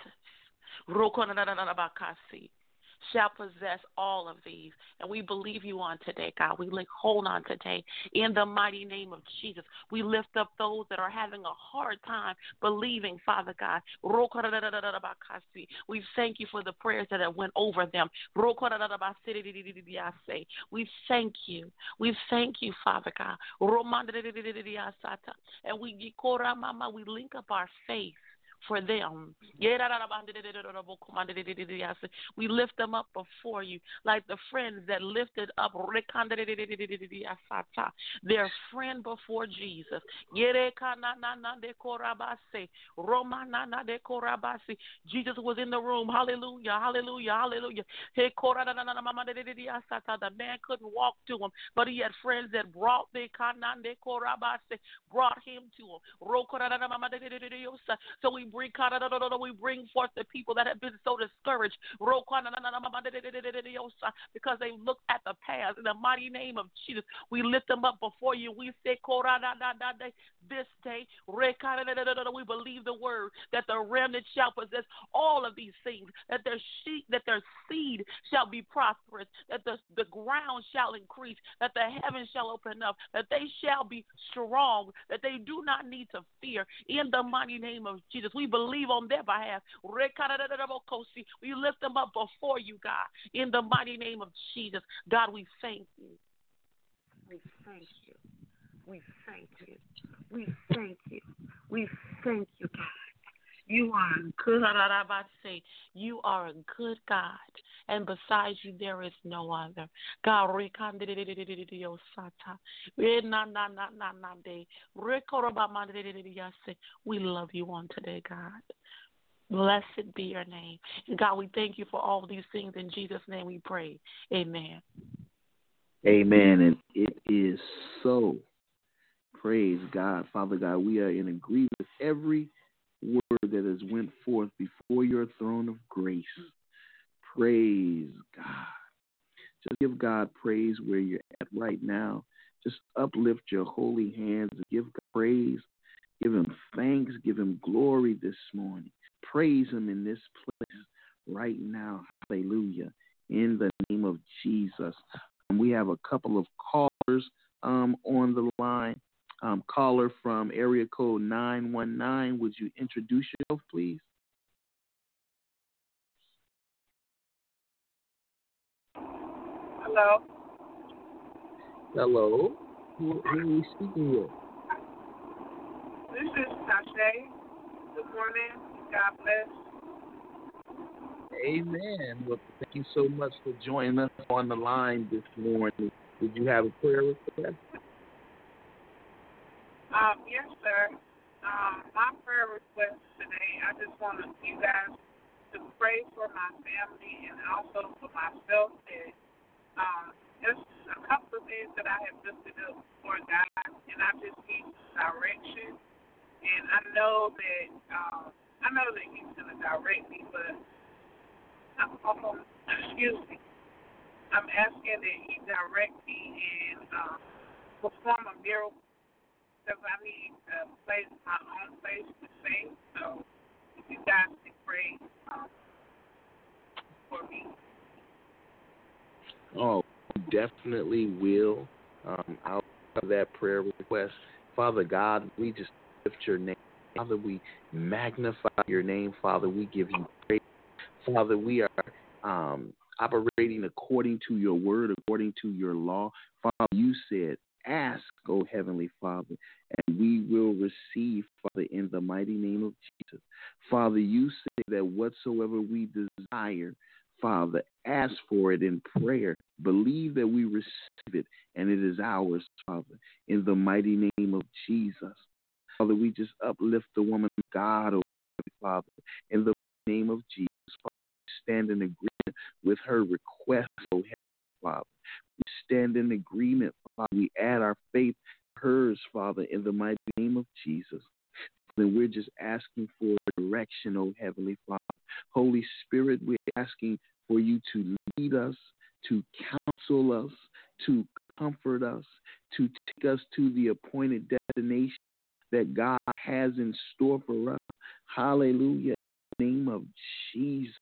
Shall possess all of these. And we believe you on today, God. We lay hold on today in the mighty name of Jesus. We lift up those that are having a hard time believing, Father God. We thank you for the prayers that have went over them. We thank you. We thank you, Father God. And we, we link up our faith for them. We lift them up before you like the friends that lifted up their friend before Jesus. Jesus was in the room. Hallelujah, hallelujah, hallelujah. The man couldn't walk to him, but he had friends that brought the brought him to him. So we bring we bring forth the people that have been so discouraged because they look at the past. In the mighty name of Jesus, we lift them up before you. We say this day, we believe the word that the remnant shall possess all of these things, that their sheep, that their seed shall be prosperous, that the, the ground shall increase, that the heavens shall open up, that they shall be strong, that they do not need to fear. In the mighty name of Jesus, we believe on their behalf. We lift them up before you, God, in the mighty name of Jesus. God, we thank you. We thank you. We thank you. We thank you. We thank you, God. You are a good, you are a good God, and besides you there is no other. God, we love you on today, God. Blessed be your name. And God, we thank you for all these things. In Jesus' name we pray. Amen. Amen. And it is so. Praise God. Father God, we are in agreement with every word that has went forth before your throne of grace. Praise God. Just give God praise where you're at right now. Just uplift your holy hands and give God praise. Give him thanks. Give him glory this morning. Praise him in this place right now. Hallelujah. In the name of Jesus. And we have a couple of callers um, on the line. Um, caller from area code nine one nine, would you introduce yourself, please? Hello. Hello. Who, who are we speaking with? This is Tashay. Good morning. God bless. Amen. Well, thank you so much for joining us on the line this morning. Did you have a prayer request? Um, yes, sir. Um, my prayer request today, I just want you guys to pray for my family and also for myself. That um, there's a couple of things that I have lifted up for God, and I just need direction. And I know that um, I know that He's going to direct me, but I'm almost, excuse me, I'm asking that He direct me and um, perform a miracle. Because I need a place, my own place to stay. So if you guys can pray um, for me. Oh, definitely will. Um, I'll have that prayer request. Father God, we just lift your name. Father, we magnify your name. Father, we give you praise. Father, we are um, operating according to your word, according to your law. Father, you said, ask, O Heavenly Father, and we will receive, Father, in the mighty name of Jesus. Father, you say that whatsoever we desire, Father, ask for it in prayer. Believe that we receive it, and it is ours, Father, in the mighty name of Jesus. Father, we just uplift the woman of God, oh Father, in the name of Jesus. Father, we stand in agreement with her request, oh Father. We stand in agreement, Father. We add our faith to hers, Father, in the mighty name of Jesus. And we're just asking for direction, oh Heavenly Father. Holy Spirit, we're asking for you to lead us, to counsel us, to comfort us, to take us to the appointed destination that God has in store for us. Hallelujah. In the name of Jesus.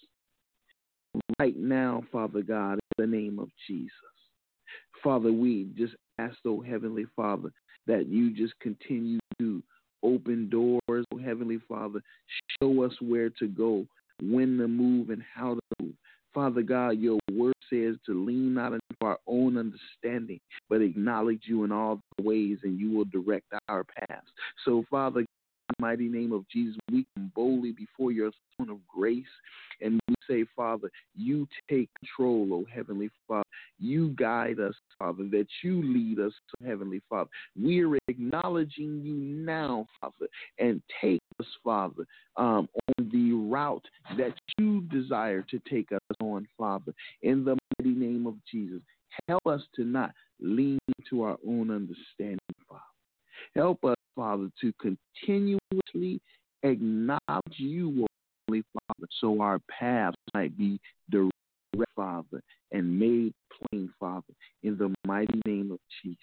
Right now, Father God, in the name of Jesus. Father, we just ask, oh Heavenly Father, that you just continue to open doors, oh Heavenly Father. Show us where to go, when to move, and how to move. Father God, your word says to lean not into our own understanding, but acknowledge you in all the ways, and you will direct our paths. So, Father, in the mighty name of Jesus, we come boldly before your throne of grace, and we say, Father, you take control, oh Heavenly Father. You guide us, Father, that you lead us, Heavenly Father. We're acknowledging you now, Father, and take us, Father, um, on the route that you desire to take us on, Father, in the mighty name of Jesus. Help us to not lean to our own understanding, Father. Help us, Father, to continuously acknowledge you, Holy Father, so our paths might be direct, Father, and made plain, Father, in the mighty name of Jesus.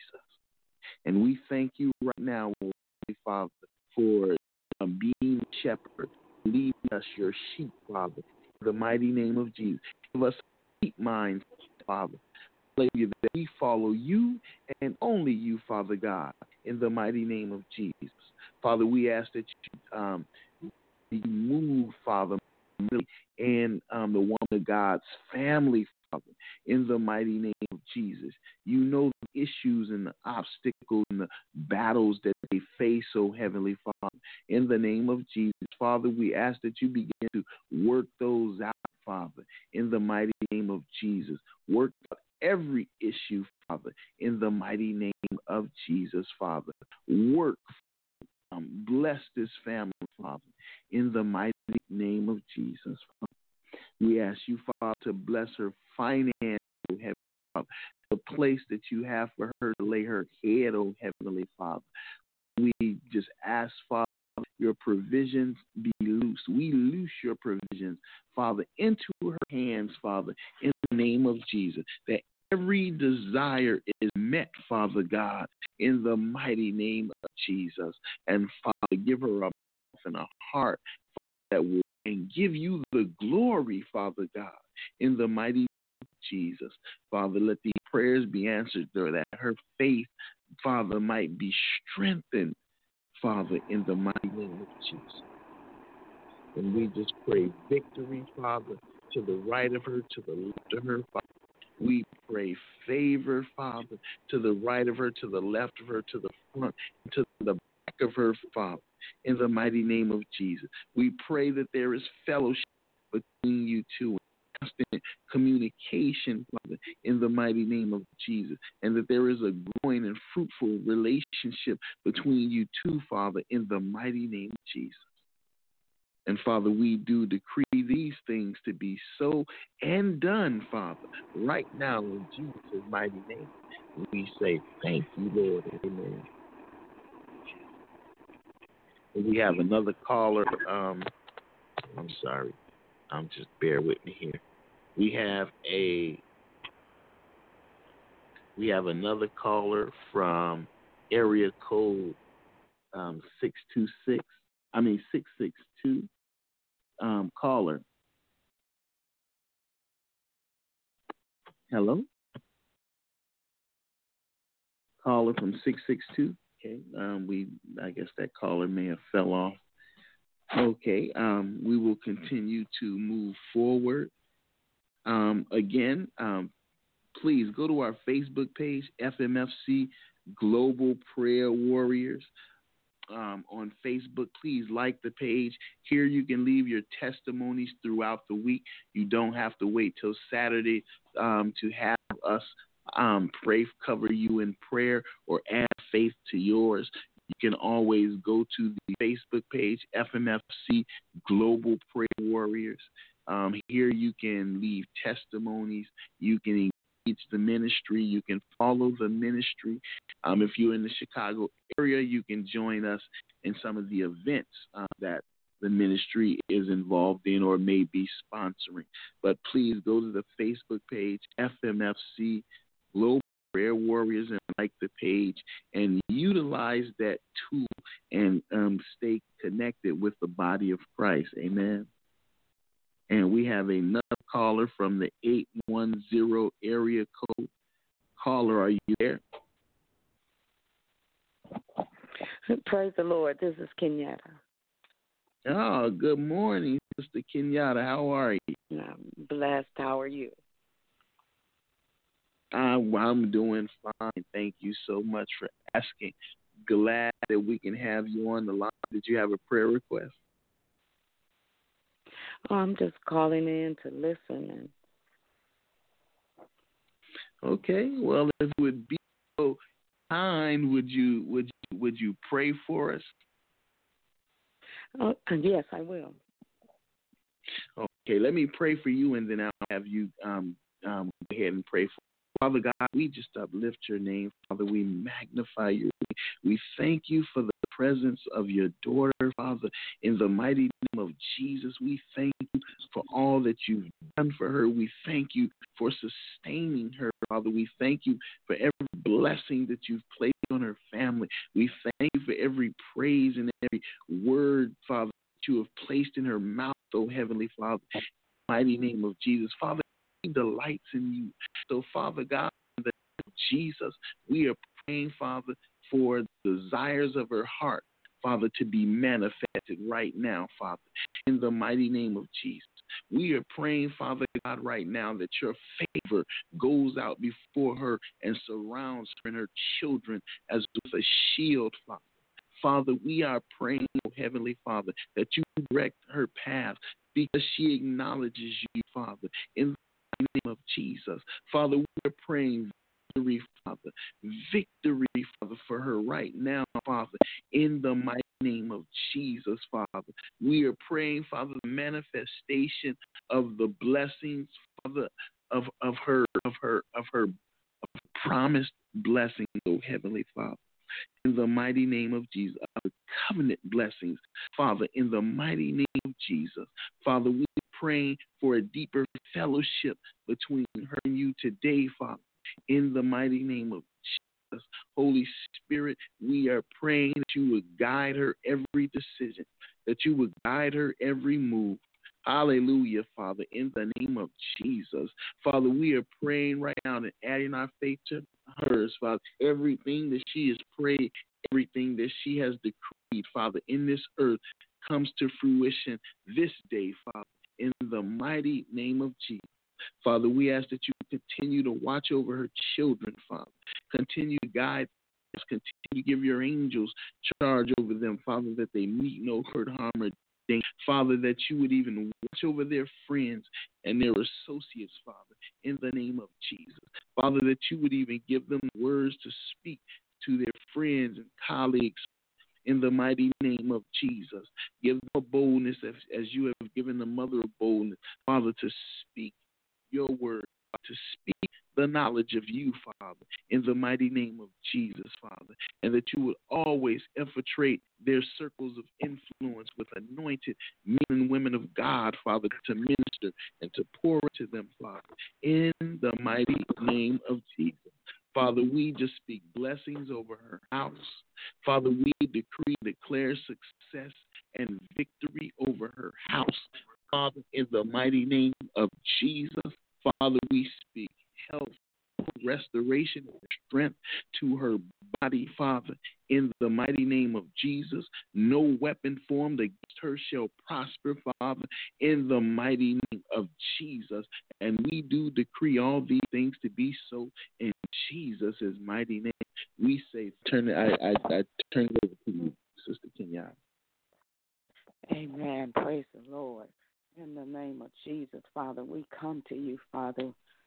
And we thank you right now, Holy Father, for um, being a shepherd, leading us your sheep, Father, in the mighty name of Jesus. Give us deep minds, Father, that we follow you and only you, Father God, in the mighty name of Jesus. Father, we ask that you um, move, Father, and um, the woman of God's family, Father, in the mighty name of Jesus. You know the issues and the obstacles and the battles that they face, oh Heavenly Father. In the name of Jesus, Father, we ask that you begin to work those out, Father, in the mighty name of Jesus. Work out every issue, Father, in the mighty name of Jesus, Father. Work, um, bless this family, Father, in the mighty name of Jesus, Father. We ask you, Father, to bless her finance, oh Heavenly Father, the place that you have for her to lay her head, oh Heavenly Father. We just ask, Father, your provisions be loose. We loose your provisions, Father, into her hands, Father, in the name of Jesus, that every desire is met, Father God, in the mighty name of Jesus. And Father, give her a mouth and a heart that will and give you the glory, Father God, in the mighty name of Jesus. Father, let these prayers be answered, or that her faith, Father, might be strengthened, Father, in the mighty name of Jesus. And we just pray victory, Father, to the right of her, to the left of her, Father. We pray favor, Father, to the right of her, to the left of her, to the front, to the back of her, Father, in the mighty name of Jesus. We pray that there is fellowship between you two, constant communication, Father, in the mighty name of Jesus, and that there is a growing and fruitful relationship between you two, Father, in the mighty name of Jesus. And Father, we do decree these things to be so and done, Father, right now in Jesus' mighty name. We say thank you, Lord. Amen. And we have another caller. Um, I'm sorry. I'm just bear with me here. We have a we have another caller from area code um, six two six. I mean six six two. Um, caller. Hello? Caller from six six two. Okay. Um, we, I guess that caller may have fell off. Okay. Um, we will continue to move forward. Um, again, um, please go to our Facebook page, F M F C Global Prayer Warriors. Um, on Facebook, please like the page. Here you can leave your testimonies throughout the week. You don't have to wait till Saturday um, to have us um, pray, cover you in prayer, or add faith to yours. You can always go to the Facebook page, F M F C Global Prayer Warriors. Um, here you can leave testimonies. You can engage the ministry. You can follow the ministry. Um, if you're in the Chicago area, you can join us in some of the events uh, that the ministry is involved in or may be sponsoring. But please go to the Facebook page, F M F C Global Prayer Warriors, and like the page and utilize that tool and um, stay connected with the body of Christ. Amen. And we have another caller from the eight one zero area code. Caller, are you there? Praise the Lord. This is Kenyatta. Oh, good morning, Sister Kenyatta. How are you? I'm blessed. How are you? Uh, I'm doing fine. Thank you so much for asking. Glad that we can have you on the line. Did you have a prayer request? Oh, I'm just calling in to listen. And... Okay. Well, if it would be so kind, would you would you, would you pray for us? Oh, yes, I will. Okay. Let me pray for you, and then I'll have you um, um, go ahead and pray for. Father God, we just uplift your name. Father, we magnify your name. We thank you for the presence of your daughter, Father. In the mighty name of Jesus, we thank you for all that you've done for her. We thank you for sustaining her, Father. We thank you for every blessing that you've placed on her family. We thank you for every praise and every word, Father, that you have placed in her mouth, oh Heavenly Father. In the mighty name of Jesus, Father, she delights in you. So, Father God, in the name of Jesus, we are praying, Father, for the desires of her heart, Father, to be manifested right now, Father, in the mighty name of Jesus. We are praying, Father God, right now that your favor goes out before her and surrounds her and her children as with a shield, Father. Father, we are praying, oh Heavenly Father, that you direct her path because she acknowledges you, Father, in the name of Jesus. Father, we are praying victory, Father, victory, Father, for her right now, Father, in the mighty name of Jesus, Father. We are praying, Father, the manifestation of the blessings, Father, of, of her, of her, of her, of her promised blessings, oh Heavenly Father. In the mighty name of Jesus, of the covenant blessings, Father, in the mighty name of Jesus. Father, we are praying for a deeper fellowship between her and you today, Father, in the mighty name of Jesus. Holy Spirit, we are praying that you would guide her every decision, that you would guide her every move. Hallelujah, Father, in the name of Jesus. Father, we are praying right now and adding our faith to hers, Father. Everything that she has prayed, everything that she has decreed, Father, in this earth comes to fruition this day, Father, in the mighty name of Jesus. Father, we ask that you continue to watch over her children, Father. Continue to guide us. Continue to give your angels charge over them, Father, that they meet no hurt, harm, or danger. Father, that you would even watch over their friends and their associates, Father, in the name of Jesus. Father, that you would even give them words to speak to their friends and colleagues in the mighty name of Jesus. Give them a boldness as, as you have given the mother a boldness, Father, to speak your word, to speak the knowledge of you, Father, in the mighty name of Jesus, Father, and that you would always infiltrate their circles of influence with anointed men and women of God, Father, to minister and to pour into them, Father, in the mighty name of Jesus. Father, we just speak blessings over her house. Father, we decree, declare success and victory over her house. Father, in the mighty name of Jesus, Father, we speak health, restoration, and strength to her body, Father, in the mighty name of Jesus. No weapon formed against her shall prosper, Father, in the mighty name of Jesus. And we do decree all these things to be so in Jesus' mighty name. We say, turn it, I, I, I turn it over to you, Sister Kenyatta. Amen. Praise the Lord. In the name of Jesus, Father, we come to you, Father.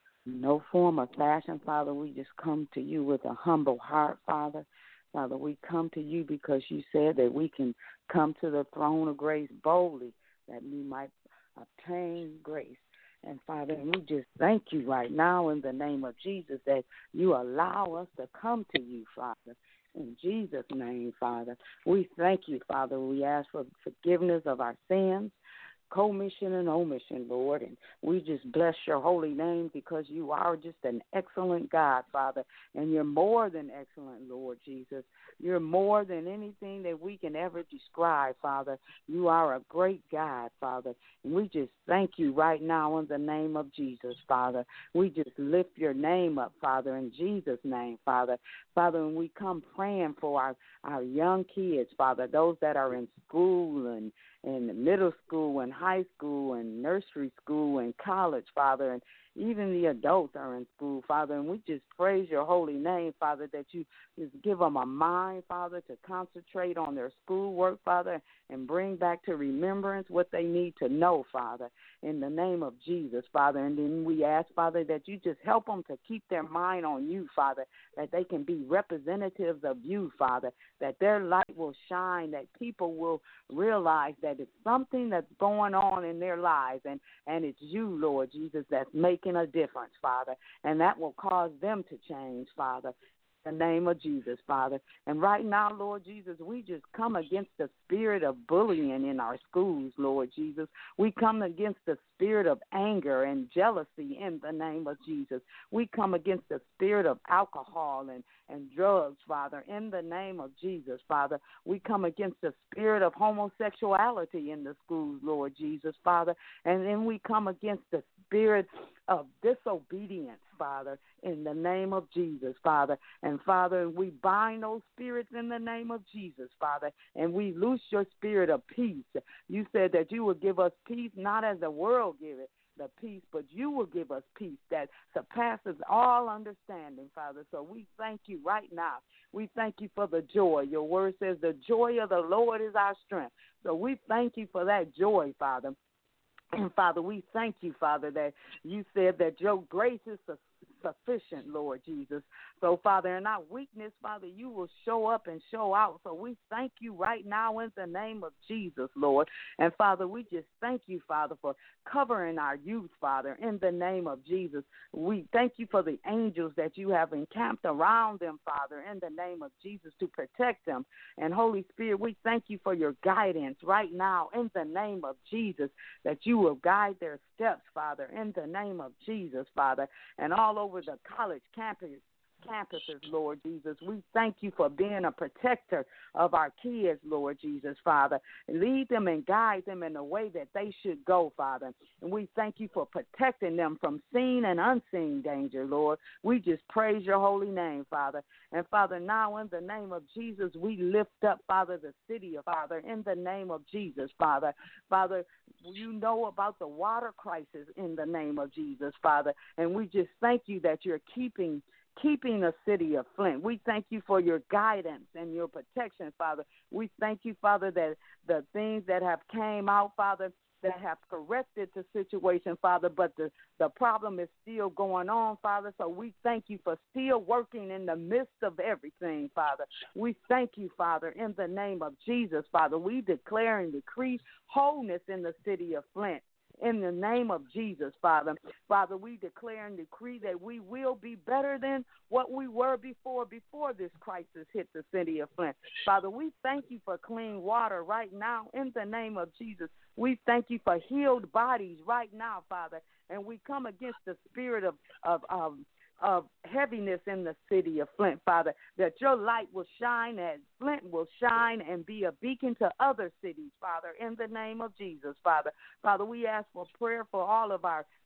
No form or fashion, Father. We just come to you with a humble heart, Father. Father, we come to you because you said that we can come to the throne of grace boldly, that we might obtain grace. And, Father, we just thank you right now in the name of Jesus that you allow us to come to you, Father. In Jesus' name, Father, we thank you, Father. We ask for forgiveness of our sins, commission and omission, Lord, and we just bless your holy name because you are just an excellent God, Father, and you're more than excellent, Lord Jesus. You're more than anything that we can ever describe, Father. You are a great God, Father, and we just thank you right now in the name of Jesus, Father. We just lift your name up, Father, in Jesus' name, Father. Father, when we come praying for our, our young kids, Father, those that are in school and in middle school and high school and nursery school and college, Father, and even the adults are in school, Father, and we just praise your holy name, Father, that you just give them a mind, Father, to concentrate on their schoolwork, Father, and bring back to remembrance what they need to know, Father, in the name of Jesus, Father. And then we ask, Father, that you just help them to keep their mind on you, Father, that they can be representatives of you, Father, that their light will shine, that people will realize that it's something that's going on in their lives, and, and it's you, Lord Jesus, that's making a difference, Father, and that will cause them to change, Father. In the name of Jesus, Father. And right now, Lord Jesus, we just come against the spirit of bullying in our schools, Lord Jesus. We come against the spirit of anger and jealousy in the name of Jesus. We come against the spirit of alcohol and, and drugs, Father, in the name of Jesus, Father. We come against the spirit of homosexuality in the schools, Lord Jesus, Father. And then we come against the spirit of disobedience, Father, in the name of Jesus, Father. And, Father, we bind those spirits in the name of Jesus, Father, and we loose your spirit of peace. You said that you would give us peace, not as the world give it, the peace, but you will give us peace that surpasses all understanding, Father. So we thank you right now. We thank you for the joy. Your word says the joy of the Lord is our strength. So we thank you for that joy, Father. And, Father, we thank you, Father, that you said that your grace is sufficient, Lord Jesus. So, Father, in our weakness, Father, you will show up and show out. So we thank you right now in the name of Jesus, Lord. And, Father, we just thank you, Father, for covering our youth, Father, in the name of Jesus. We thank you for the angels that you have encamped around them, Father, in the name of Jesus, to protect them. And, Holy Spirit, we thank you for your guidance right now in the name of Jesus, that you will guide their steps, Father, in the name of Jesus, Father, and all over the college campus, campuses, Lord Jesus. We thank you for being a protector of our kids, Lord Jesus, Father. Lead them and guide them in the way that they should go, Father. And we thank you for protecting them from seen and unseen danger, Lord. We just praise your holy name, Father. And, Father, now in the name of Jesus, we lift up, Father, the city of Father, in the name of Jesus, Father. Father, you know about the water crisis in the name of Jesus, Father. And we just thank you that you're keeping keeping the city of Flint. We thank you for your guidance and your protection, Father. We thank you, Father, that the things that have came out, Father, that have corrected the situation, Father, but the, the problem is still going on, Father. So we thank you for still working in the midst of everything, Father. We thank you, Father, in the name of Jesus, Father. We declare and decree wholeness in the city of Flint. In the name of Jesus, Father. Father, we declare and decree that we will be better than what we were before, before this crisis hit the city of Flint. Father, we thank you for clean water right now in the name of Jesus. We thank you for healed bodies right now, Father. And we come against the spirit of, of, of of heaviness in the city of Flint, Father, that your light will shine as Flint will shine and be a beacon to other cities, Father, in the name of Jesus, Father. Father, we ask for prayer for all of our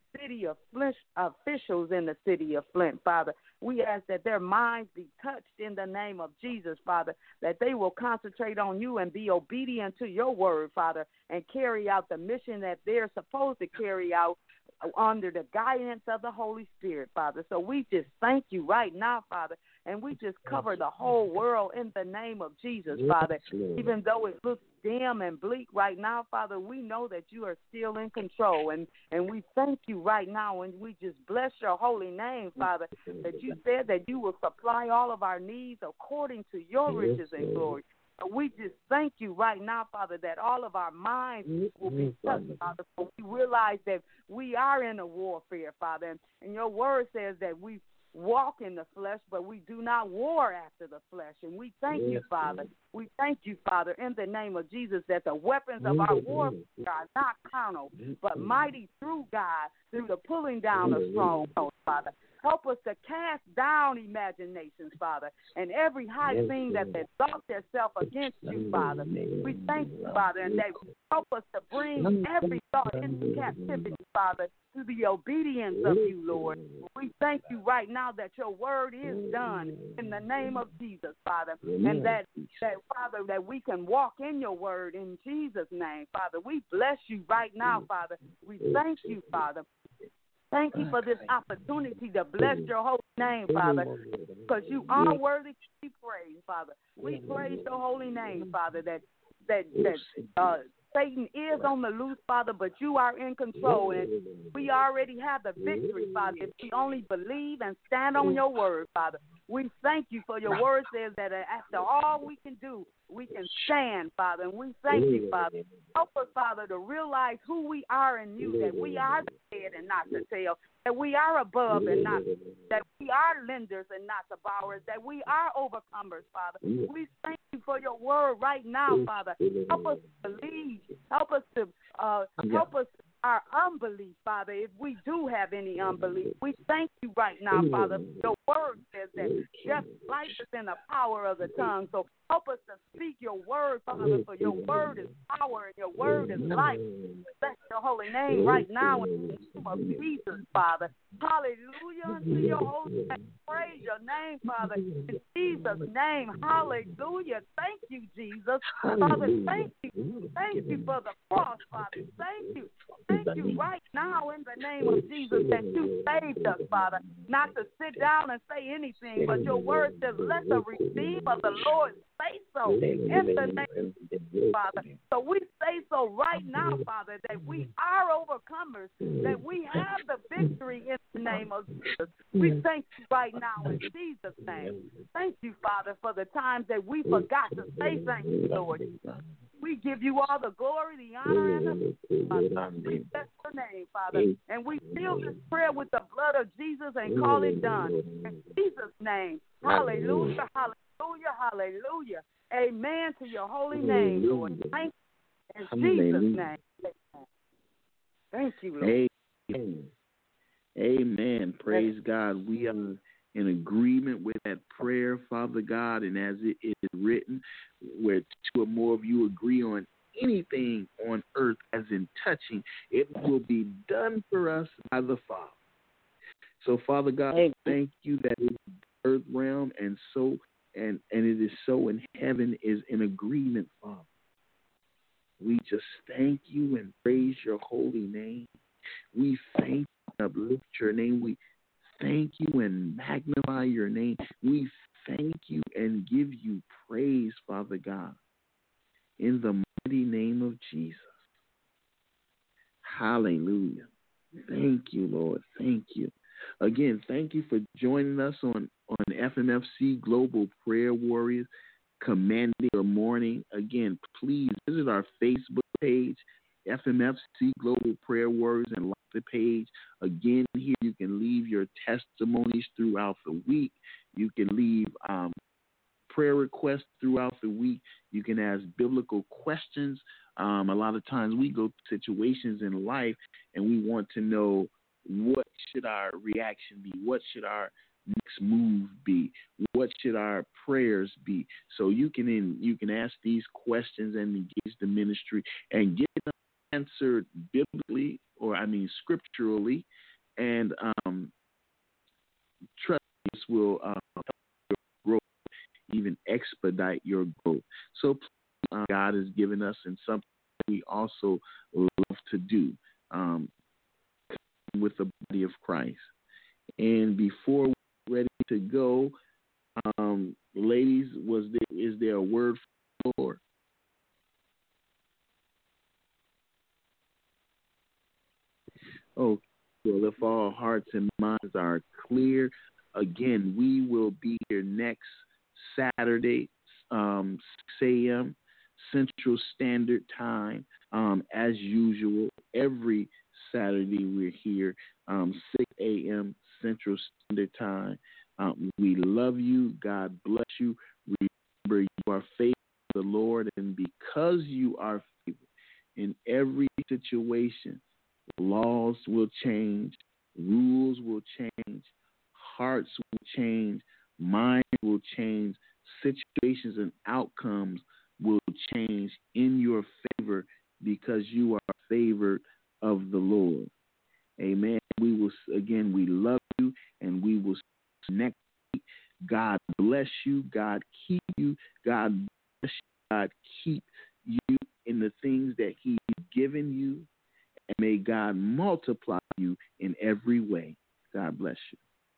city of Flint, officials in the city of Flint, Father. We ask that their minds be touched in the name of Jesus, Father, that they will concentrate on you and be obedient to your word, Father, and carry out the mission that they're supposed to carry out under the guidance of the Holy Spirit, Father. So we just thank you right now, Father, and we just cover the whole world in the name of Jesus, Father. Even though it looks dim and bleak right now, Father, we know that you are still in control, and, and we thank you right now, and we just bless your holy name, Father, that you said that you will supply all of our needs according to your riches and glory. We just thank you right now, Father, that all of our minds will be touched, Father. So we realize that we are in a warfare, Father, and your word says that we walk in the flesh, but we do not war after the flesh. And we thank you, Father. We thank you, Father, in the name of Jesus, that the weapons of our warfare are not carnal, but mighty through God, through the pulling down of strongholds, Father. Help us to cast down imaginations, Father, and every high thing that exalts itself against you, Father. We thank you, Father, and that help us to bring every thought into captivity, Father, to the obedience of you, Lord. We thank you right now that your word is done in the name of Jesus, Father, and that, that Father, that we can walk in your word in Jesus' name, Father. We bless you right now, Father. We thank you, Father. Thank you for this opportunity to bless your holy name, Father, because you are worthy to be praised, Father. We praise your holy name, Father, that that that uh, Satan is on the loose, Father, but you are in control, and we already have the victory, Father, if we only believe and stand on your word, Father. We thank you for your word says that after all we can do, we can stand, Father, and we thank you, Father. Help us, Father, to realize who we are in you, that we are the head and not the tail, that we are above and not, that we are lenders and not the borrowers, that we are overcomers, Father. We thank you for your word right now, Father. Help us to believe. Help us to uh, help us our unbelief, Father, if we do have any unbelief. We thank you right now, Father. Your word says that just life is in the power of the tongue. So help us to speak your word, Father, for your word is power and your word is life. Bless your holy name right now in the name of Jesus, Father. Hallelujah unto your holy name. Praise your name, Father. In Jesus' name, hallelujah. Thank you, Jesus. Father, thank you. Thank you for the cross, Father. Thank you. Thank you right now in the name of Jesus that you saved us, Father, not to sit down and say anything, but your word says, let the redeemed of the Lord say so in the name of Jesus, Father. So we say so right now, Father, that we are overcomers, that we have the victory in the name of Jesus. We thank you right now in Jesus' name. Thank you, Father, for the times that we forgot to say thank you, Lord. We give you all the glory, the honor, and the Father. We bless your name, Father. And we seal this prayer with the blood of Jesus and call it done. In Jesus' name. Hallelujah, hallelujah, hallelujah. Amen to your holy name, Lord. Thank you. In Jesus' name. Thank you, Lord. Amen. Amen. Praise God. We are in agreement with that prayer, Father God, and as it is written, where two or more of you agree on anything on earth as in touching, it will be done for us by the Father. So, Father God, thank you that it is the earth realm, and so and, and it is so in heaven is in agreement, Father. We just thank you and praise your holy name. We thank you and uplift your name. We thank you and magnify your name. We thank you and give you praise, Father God, in the mighty name of Jesus. Hallelujah. Thank you, Lord. Thank you. Again, thank you for joining us on, on F M F C Global Prayer Warriors Commanding Your Morning. Again, please visit our Facebook page, F M F C Global Prayer Warriors, and like the page. Again, here you can leave your testimonies throughout the week. You can leave um, prayer requests throughout the week. You can ask biblical questions. Um, a lot of times we go through situations in life and we want to know, what should our reaction be? What should our next move be? What should our prayers be? So you can in, you can ask these questions and engage the ministry and get them answered biblically, or I mean scripturally, and um, trust me, this will uh, help your growth, even expedite your growth. So uh, God has given us in something we also love to do um, with the body of Christ. And before we're ready to go, um, ladies, was there is there a word from the Lord? Oh, well, if all hearts and minds are clear, again, we will be here next Saturday, um, six a.m. Central Standard Time. Um, as usual, every Saturday we're here, um, six a.m. Central Standard Time. Um, we love you. God bless you. Remember, you are faithful to the Lord, and because you are faithful in every situation, laws will change, rules will change, hearts will change, minds will change, situations and outcomes will change in your favor because you are favored of the Lord. Amen. We will, again, we love you, and we will see you next week. God bless you. God keep you. God bless you. God keep you in the things that He's given you. And may God multiply you in every way. God bless you.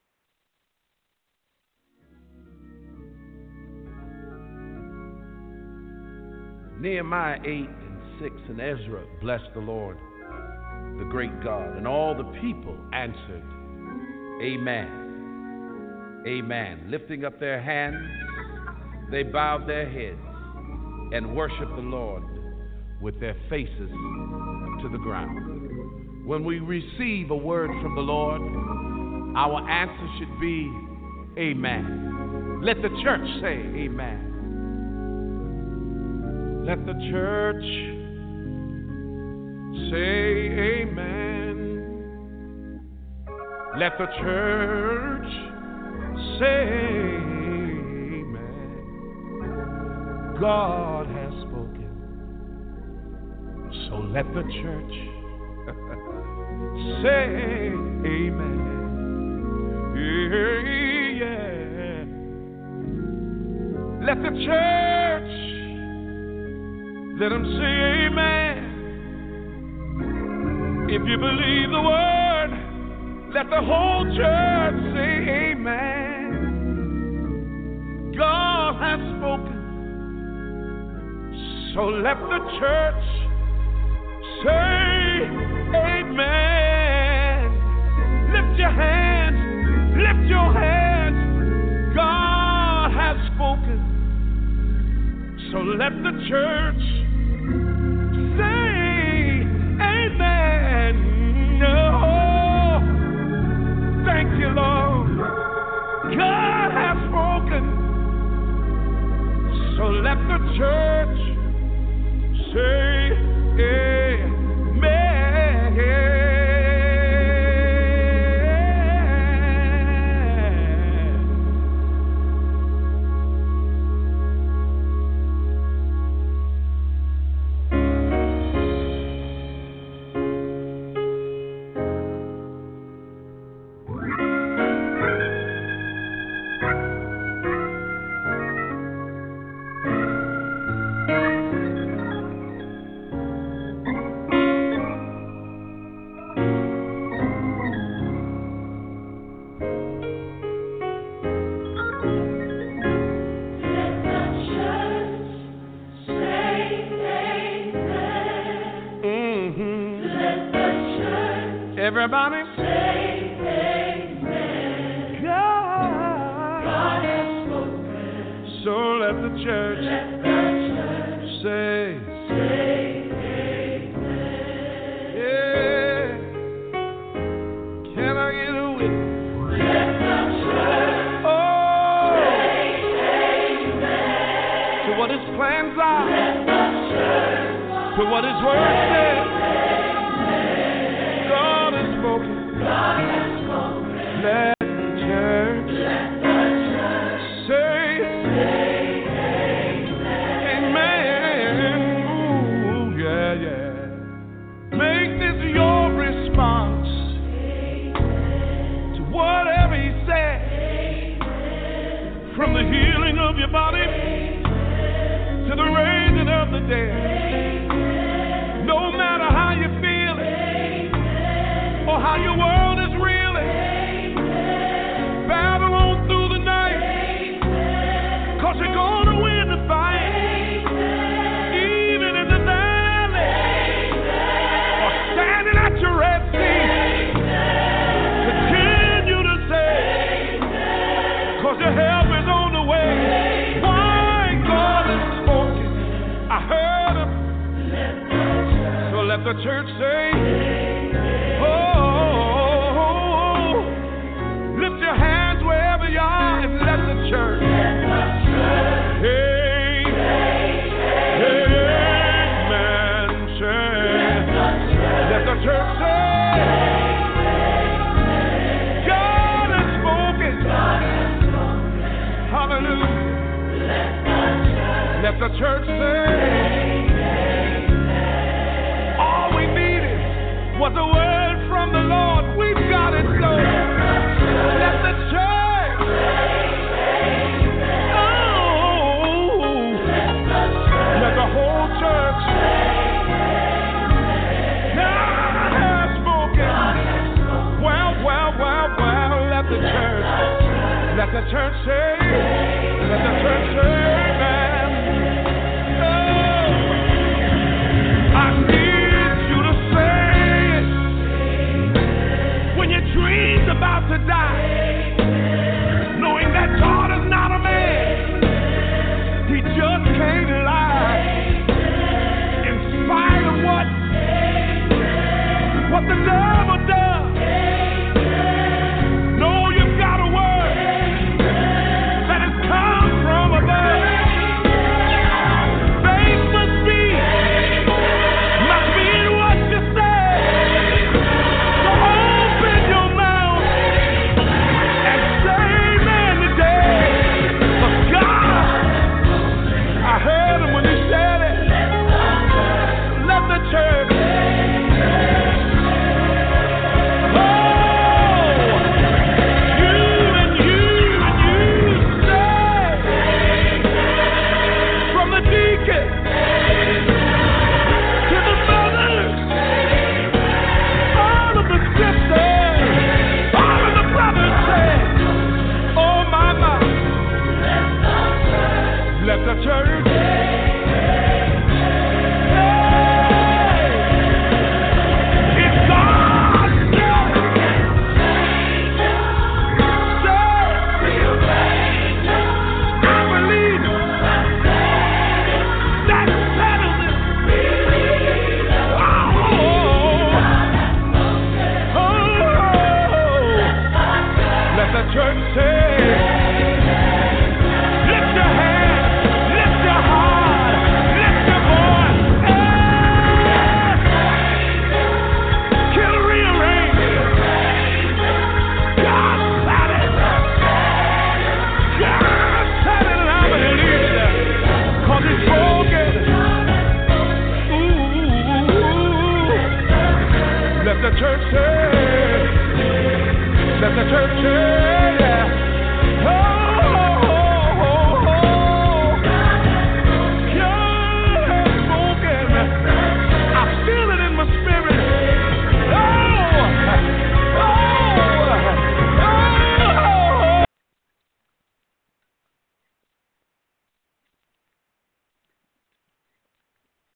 Nehemiah eight and six and Ezra blessed the Lord, the great God. And all the people answered, Amen. Amen. Lifting up their hands, they bowed their heads and worshiped the Lord with their faces to the ground. When we receive a word from the Lord, our answer should be Amen. Let the church say Amen. Let the church say Amen. Let the church say Amen. God has spoken. So let the church say Amen. Yeah, yeah. Let the church, let them say Amen. If you believe the word, let the whole church say Amen. God has spoken. So let the church say Amen. Lift your hands, lift your hands. God has spoken. So let the church say Amen. No, thank you, Lord. God has spoken. So let the church say Amen. Everybody say Amen. God, God has spoken. So let the church, let the church say, say Amen. Yeah. Can I get a witness? Let the church oh. say Amen. To what His plans are. Let the church to what His word says. God has spoken. Let the church, let the church say, say Amen. Amen. Ooh, yeah, yeah. Make this your response. Amen. dead. No matter how you feel it or how your world is reeling, battle on through the night, cause you're gonna win the fight. Even in the valley or standing at your Red Sea, continue to say, cause your help is on the way. Why God has spoken, I heard him. So let the church say, oh, lift your hands wherever you are and let the church, hey, amen, say, let the church say, God has spoken, hallelujah. Let the church say, all we needed was a word from the Lord. We've got it, so let the church, oh, let the whole church, God has spoken. Well, well, well, well, let the church, let the church say, let the church say, amen. Oh, I need you to say it when your dream's about to die, knowing that God is not a man, he just can't lie. In spite of what, what the devil does, know you've got a word that has come from above. Faith must be, must be in what you say. So open your mouth and say amen today. But God, I heard him when he said it. Let the church, oh, you and you and you say, from the deacon